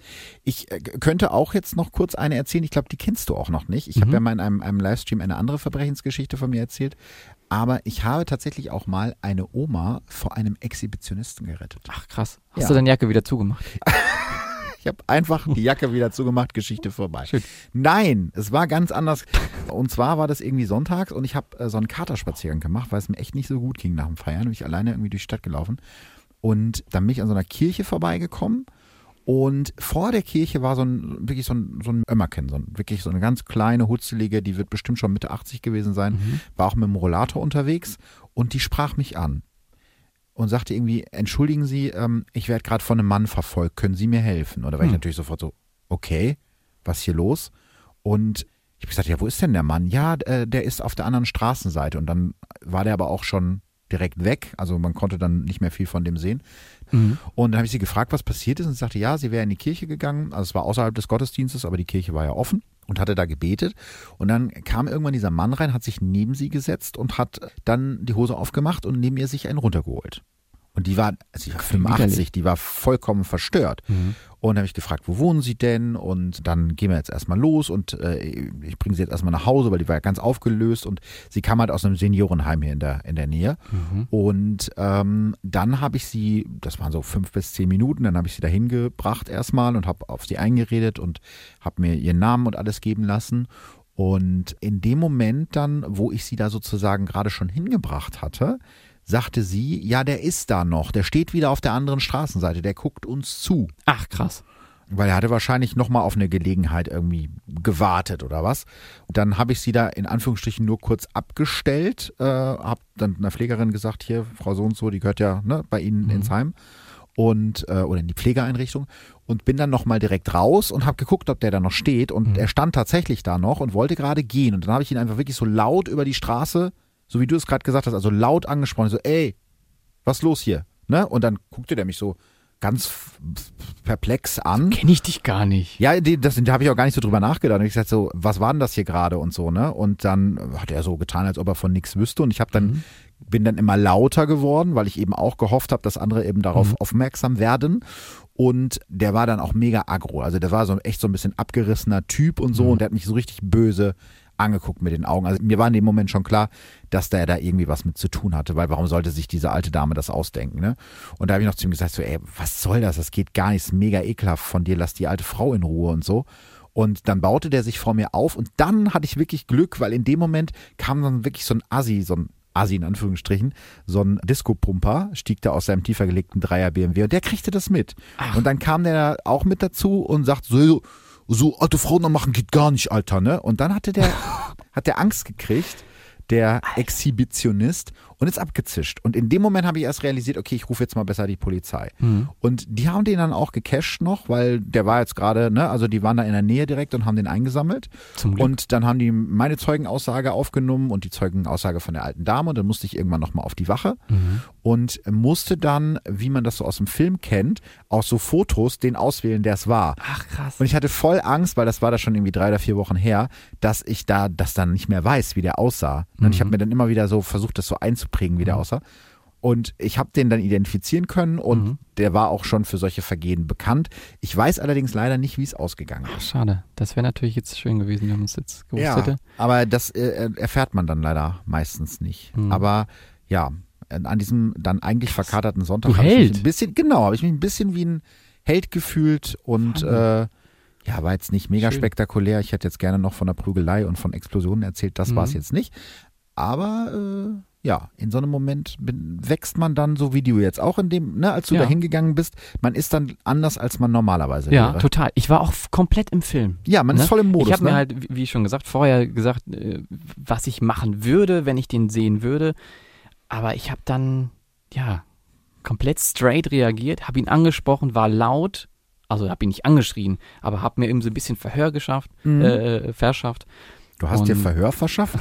Ich könnte auch jetzt noch kurz eine erzählen. Ich glaube, die kennst du auch noch nicht. Ich habe ja mal in einem Livestream eine andere Verbrechensgeschichte von mir erzählt. Aber ich habe tatsächlich auch mal eine Oma vor einem Exhibitionisten gerettet. Ach krass. Hast Ja. du deine Jacke wieder zugemacht? Ich habe einfach die Jacke wieder zugemacht, Geschichte vorbei. Schön. Nein, es war ganz anders. Und zwar war das irgendwie sonntags und ich habe so einen Katerspaziergang gemacht, weil es mir echt nicht so gut ging nach dem Feiern. Bin ich alleine irgendwie durch die Stadt gelaufen. Und dann bin ich an so einer Kirche vorbeigekommen. Und vor der Kirche war so ein Ömmerken, wirklich so eine ganz kleine, hutzelige, die wird bestimmt schon Mitte 80 gewesen sein, war auch mit dem Rollator unterwegs und die sprach mich an und sagte irgendwie, entschuldigen Sie, ich werde gerade von einem Mann verfolgt, können Sie mir helfen? Oder war ich natürlich sofort so, okay, was ist hier los? Und ich habe gesagt, ja, wo ist denn der Mann? Ja, der ist auf der anderen Straßenseite und dann war der aber auch schon direkt weg, also man konnte dann nicht mehr viel von dem sehen. Und dann habe ich sie gefragt, was passiert ist und sie sagte, ja, sie wäre in die Kirche gegangen, also es war außerhalb des Gottesdienstes, aber die Kirche war ja offen und hatte da gebetet und dann kam irgendwann dieser Mann rein, hat sich neben sie gesetzt und hat dann die Hose aufgemacht und neben ihr sich einen runtergeholt. Und die war 85, die war vollkommen verstört. Und dann habe ich gefragt, wo wohnen Sie denn? Und dann gehen wir jetzt erstmal los und ich bringe sie jetzt erstmal nach Hause, weil die war ja ganz aufgelöst und sie kam halt aus einem Seniorenheim hier in der Nähe. Und dann habe ich sie, das waren so 5 bis 10 Minuten, dann habe ich sie dahin gebracht erstmal und habe auf sie eingeredet und habe mir ihren Namen und alles geben lassen. Und in dem Moment dann, wo ich sie da sozusagen gerade schon hingebracht hatte, sagte sie, ja, der ist da noch, der steht wieder auf der anderen Straßenseite, der guckt uns zu. Ach, krass. Weil er hatte wahrscheinlich nochmal auf eine Gelegenheit irgendwie gewartet oder was. Und dann habe ich sie da in Anführungsstrichen nur kurz abgestellt, habe dann einer Pflegerin gesagt, hier, Frau so und so, die gehört ja bei Ihnen ins Heim und oder in die Pflegeeinrichtung und bin dann nochmal direkt raus und habe geguckt, ob der da noch steht und er stand tatsächlich da noch und wollte gerade gehen und dann habe ich ihn einfach wirklich so laut über die Straße, so wie du es gerade gesagt hast, also laut angesprochen, so, ey, was ist los hier? Ne? Und dann guckte der mich so ganz perplex an. Kenne ich dich gar nicht. Ja, da habe ich auch gar nicht so drüber nachgedacht. Und ich gesagt so, was war denn das hier gerade und so, ne? Und dann hat er so getan, als ob er von nichts wüsste. Und ich habe dann, bin dann immer lauter geworden, weil ich eben auch gehofft habe, dass andere eben darauf aufmerksam werden. Und der war dann auch mega aggro. Also der war so echt so ein bisschen abgerissener Typ und so. Und der hat mich so richtig böse angeguckt mit den Augen. Also mir war in dem Moment schon klar, dass der da irgendwie was mit zu tun hatte, weil warum sollte sich diese alte Dame das ausdenken, ne? Und da habe ich noch zu ihm gesagt, so, ey, was soll das? Das geht gar nicht, ist mega ekelhaft von dir, lass die alte Frau in Ruhe und so. Und dann baute der sich vor mir auf und dann hatte ich wirklich Glück, weil in dem Moment kam dann wirklich so ein Assi in Anführungsstrichen, so ein Disco-Pumper, stieg da aus seinem tiefer gelegten Dreier BMW und der kriegte das mit. Ach. Und dann kam der auch mit dazu und sagt so alte Frauen noch machen geht gar nicht, Alter, ne? Und dann hat der Angst gekriegt, der Exhibitionist, und ist abgezischt. Und in dem Moment habe ich erst realisiert, okay, ich rufe jetzt mal besser die Polizei. Und die haben den dann auch gecasht noch, weil der war jetzt gerade, ne, also die waren da in der Nähe direkt und haben den eingesammelt. Zum Glück. Und dann haben die meine Zeugenaussage aufgenommen und die Zeugenaussage von der alten Dame und dann musste ich irgendwann nochmal auf die Wache und musste dann, wie man das so aus dem Film kennt, aus so Fotos den auswählen, der es war. Ach, krass. Und ich hatte voll Angst, weil das war da schon irgendwie 3 oder 4 Wochen her, dass ich da das dann nicht mehr weiß, wie der aussah. Und ich habe mir dann immer wieder so versucht, das so einzuprägen, wie der aussah. Und ich habe den dann identifizieren können und der war auch schon für solche Vergehen bekannt. Ich weiß allerdings leider nicht, wie es ausgegangen ist. Schade. Das wäre natürlich jetzt schön gewesen, wenn man es jetzt gewusst Ja, hätte. aber das erfährt man dann leider meistens nicht. Aber ja, an diesem dann eigentlich verkaterten Sonntag habe ich mich ein bisschen wie ein Held gefühlt und ja, war jetzt nicht mega spektakulär. Ich hätte jetzt gerne noch von der Prügelei und von Explosionen erzählt. Das war es jetzt nicht. Aber ja, in so einem Moment wächst man dann, so wie du jetzt auch in dem, ne, als du da hingegangen bist, man ist dann anders, als man normalerweise wäre. Ja, total. Ich war auch komplett im Film. Ja, man ist voll im Modus. Ich habe mir halt, wie schon gesagt, vorher gesagt, was ich machen würde, wenn ich den sehen würde. Aber ich habe dann, ja, komplett straight reagiert, habe ihn angesprochen, war laut, also habe ihn nicht angeschrien, aber habe mir eben so ein bisschen Verhör verschafft. Du hast dir Verhör verschafft?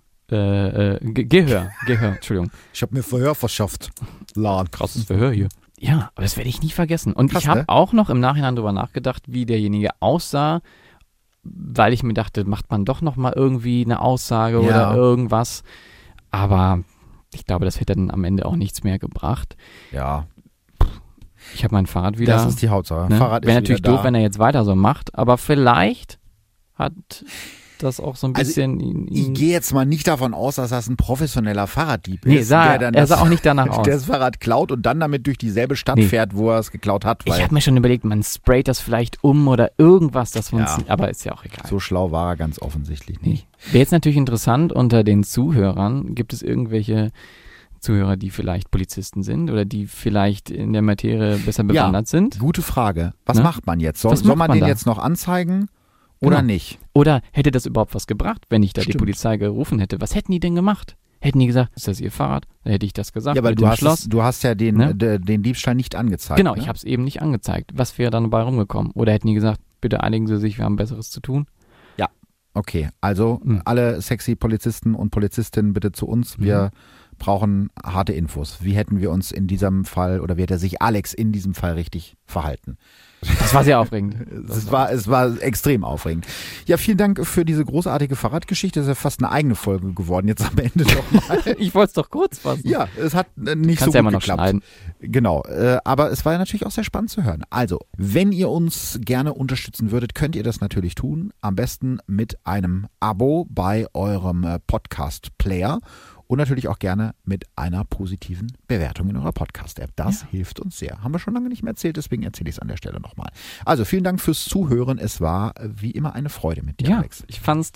Gehör, Entschuldigung. Ich habe mir Verhör verschafft. Krasses Verhör hier. Ja, aber das werde ich nie vergessen. Und ich habe auch noch im Nachhinein darüber nachgedacht, wie derjenige aussah, weil ich mir dachte, macht man doch noch mal irgendwie eine Aussage oder irgendwas. Aber ich glaube, das hätte dann am Ende auch nichts mehr gebracht. Ja. Ich habe mein Fahrrad wieder. Das ist die Hauptsache. Ne? Fahrrad ist wäre natürlich wieder da. doof, wenn er jetzt weiter so macht, aber vielleicht hat das auch so ein bisschen ich gehe jetzt mal nicht davon aus, dass das ein professioneller Fahrraddieb Nee, ist. er sah auch nicht danach aus. Der das Fahrrad klaut und dann damit durch dieselbe Stadt fährt, wo er es geklaut hat. Ich habe mir schon überlegt, man sprayt das vielleicht um oder irgendwas, aber ist ja auch egal. So schlau war er ganz offensichtlich nicht. Wäre jetzt natürlich interessant, unter den Zuhörern, gibt es irgendwelche Zuhörer, die vielleicht Polizisten sind oder die vielleicht in der Materie besser bewandert sind? Gute Frage. Was macht man jetzt? Soll man den jetzt noch anzeigen oder nicht? Oder hätte das überhaupt was gebracht, wenn ich da die Polizei gerufen hätte? Was hätten die denn gemacht? Hätten die gesagt, ist das ihr Fahrrad? Dann hätte ich das gesagt. Ja, weil mit du dem hast, Schloss. du hast ja den Diebstahl nicht angezeigt. Genau, ne? ich habe es eben nicht angezeigt. Was wäre dann dabei rumgekommen? Oder hätten die gesagt, bitte einigen Sie sich, wir haben Besseres zu tun? Ja, okay. Also alle sexy Polizisten und Polizistinnen bitte zu uns. Wir brauchen harte Infos. Wie hätten wir uns in diesem Fall oder wie hätte sich Alex in diesem Fall richtig verhalten? Das war sehr aufregend. Es war extrem aufregend. Ja, vielen Dank für diese großartige Fahrradgeschichte. Das ist ja fast eine eigene Folge geworden jetzt am Ende nochmal. Ich wollte es doch kurz fassen. Ja, es hat nicht Kannst so ja gut immer noch geklappt. schneiden. Genau, aber es war ja natürlich auch sehr spannend zu hören. Also, wenn ihr uns gerne unterstützen würdet, könnt ihr das natürlich tun. Am besten mit einem Abo bei eurem Podcast-Player. Und natürlich auch gerne mit einer positiven Bewertung in eurer Podcast-App. Das hilft uns sehr. Haben wir schon lange nicht mehr erzählt, deswegen erzähle ich es an der Stelle nochmal. Also vielen Dank fürs Zuhören. Es war wie immer eine Freude mit dir, Alex. Ich fand es toll.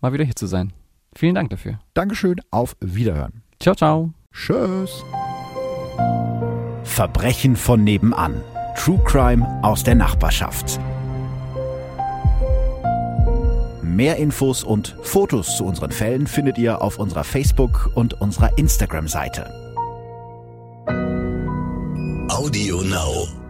mal wieder hier zu sein. Vielen Dank dafür. Dankeschön, auf Wiederhören. Ciao, ciao. Tschüss. Verbrechen von nebenan. True Crime aus der Nachbarschaft. Mehr Infos und Fotos zu unseren Fällen findet ihr auf unserer Facebook- und unserer Instagram-Seite. Audio Now.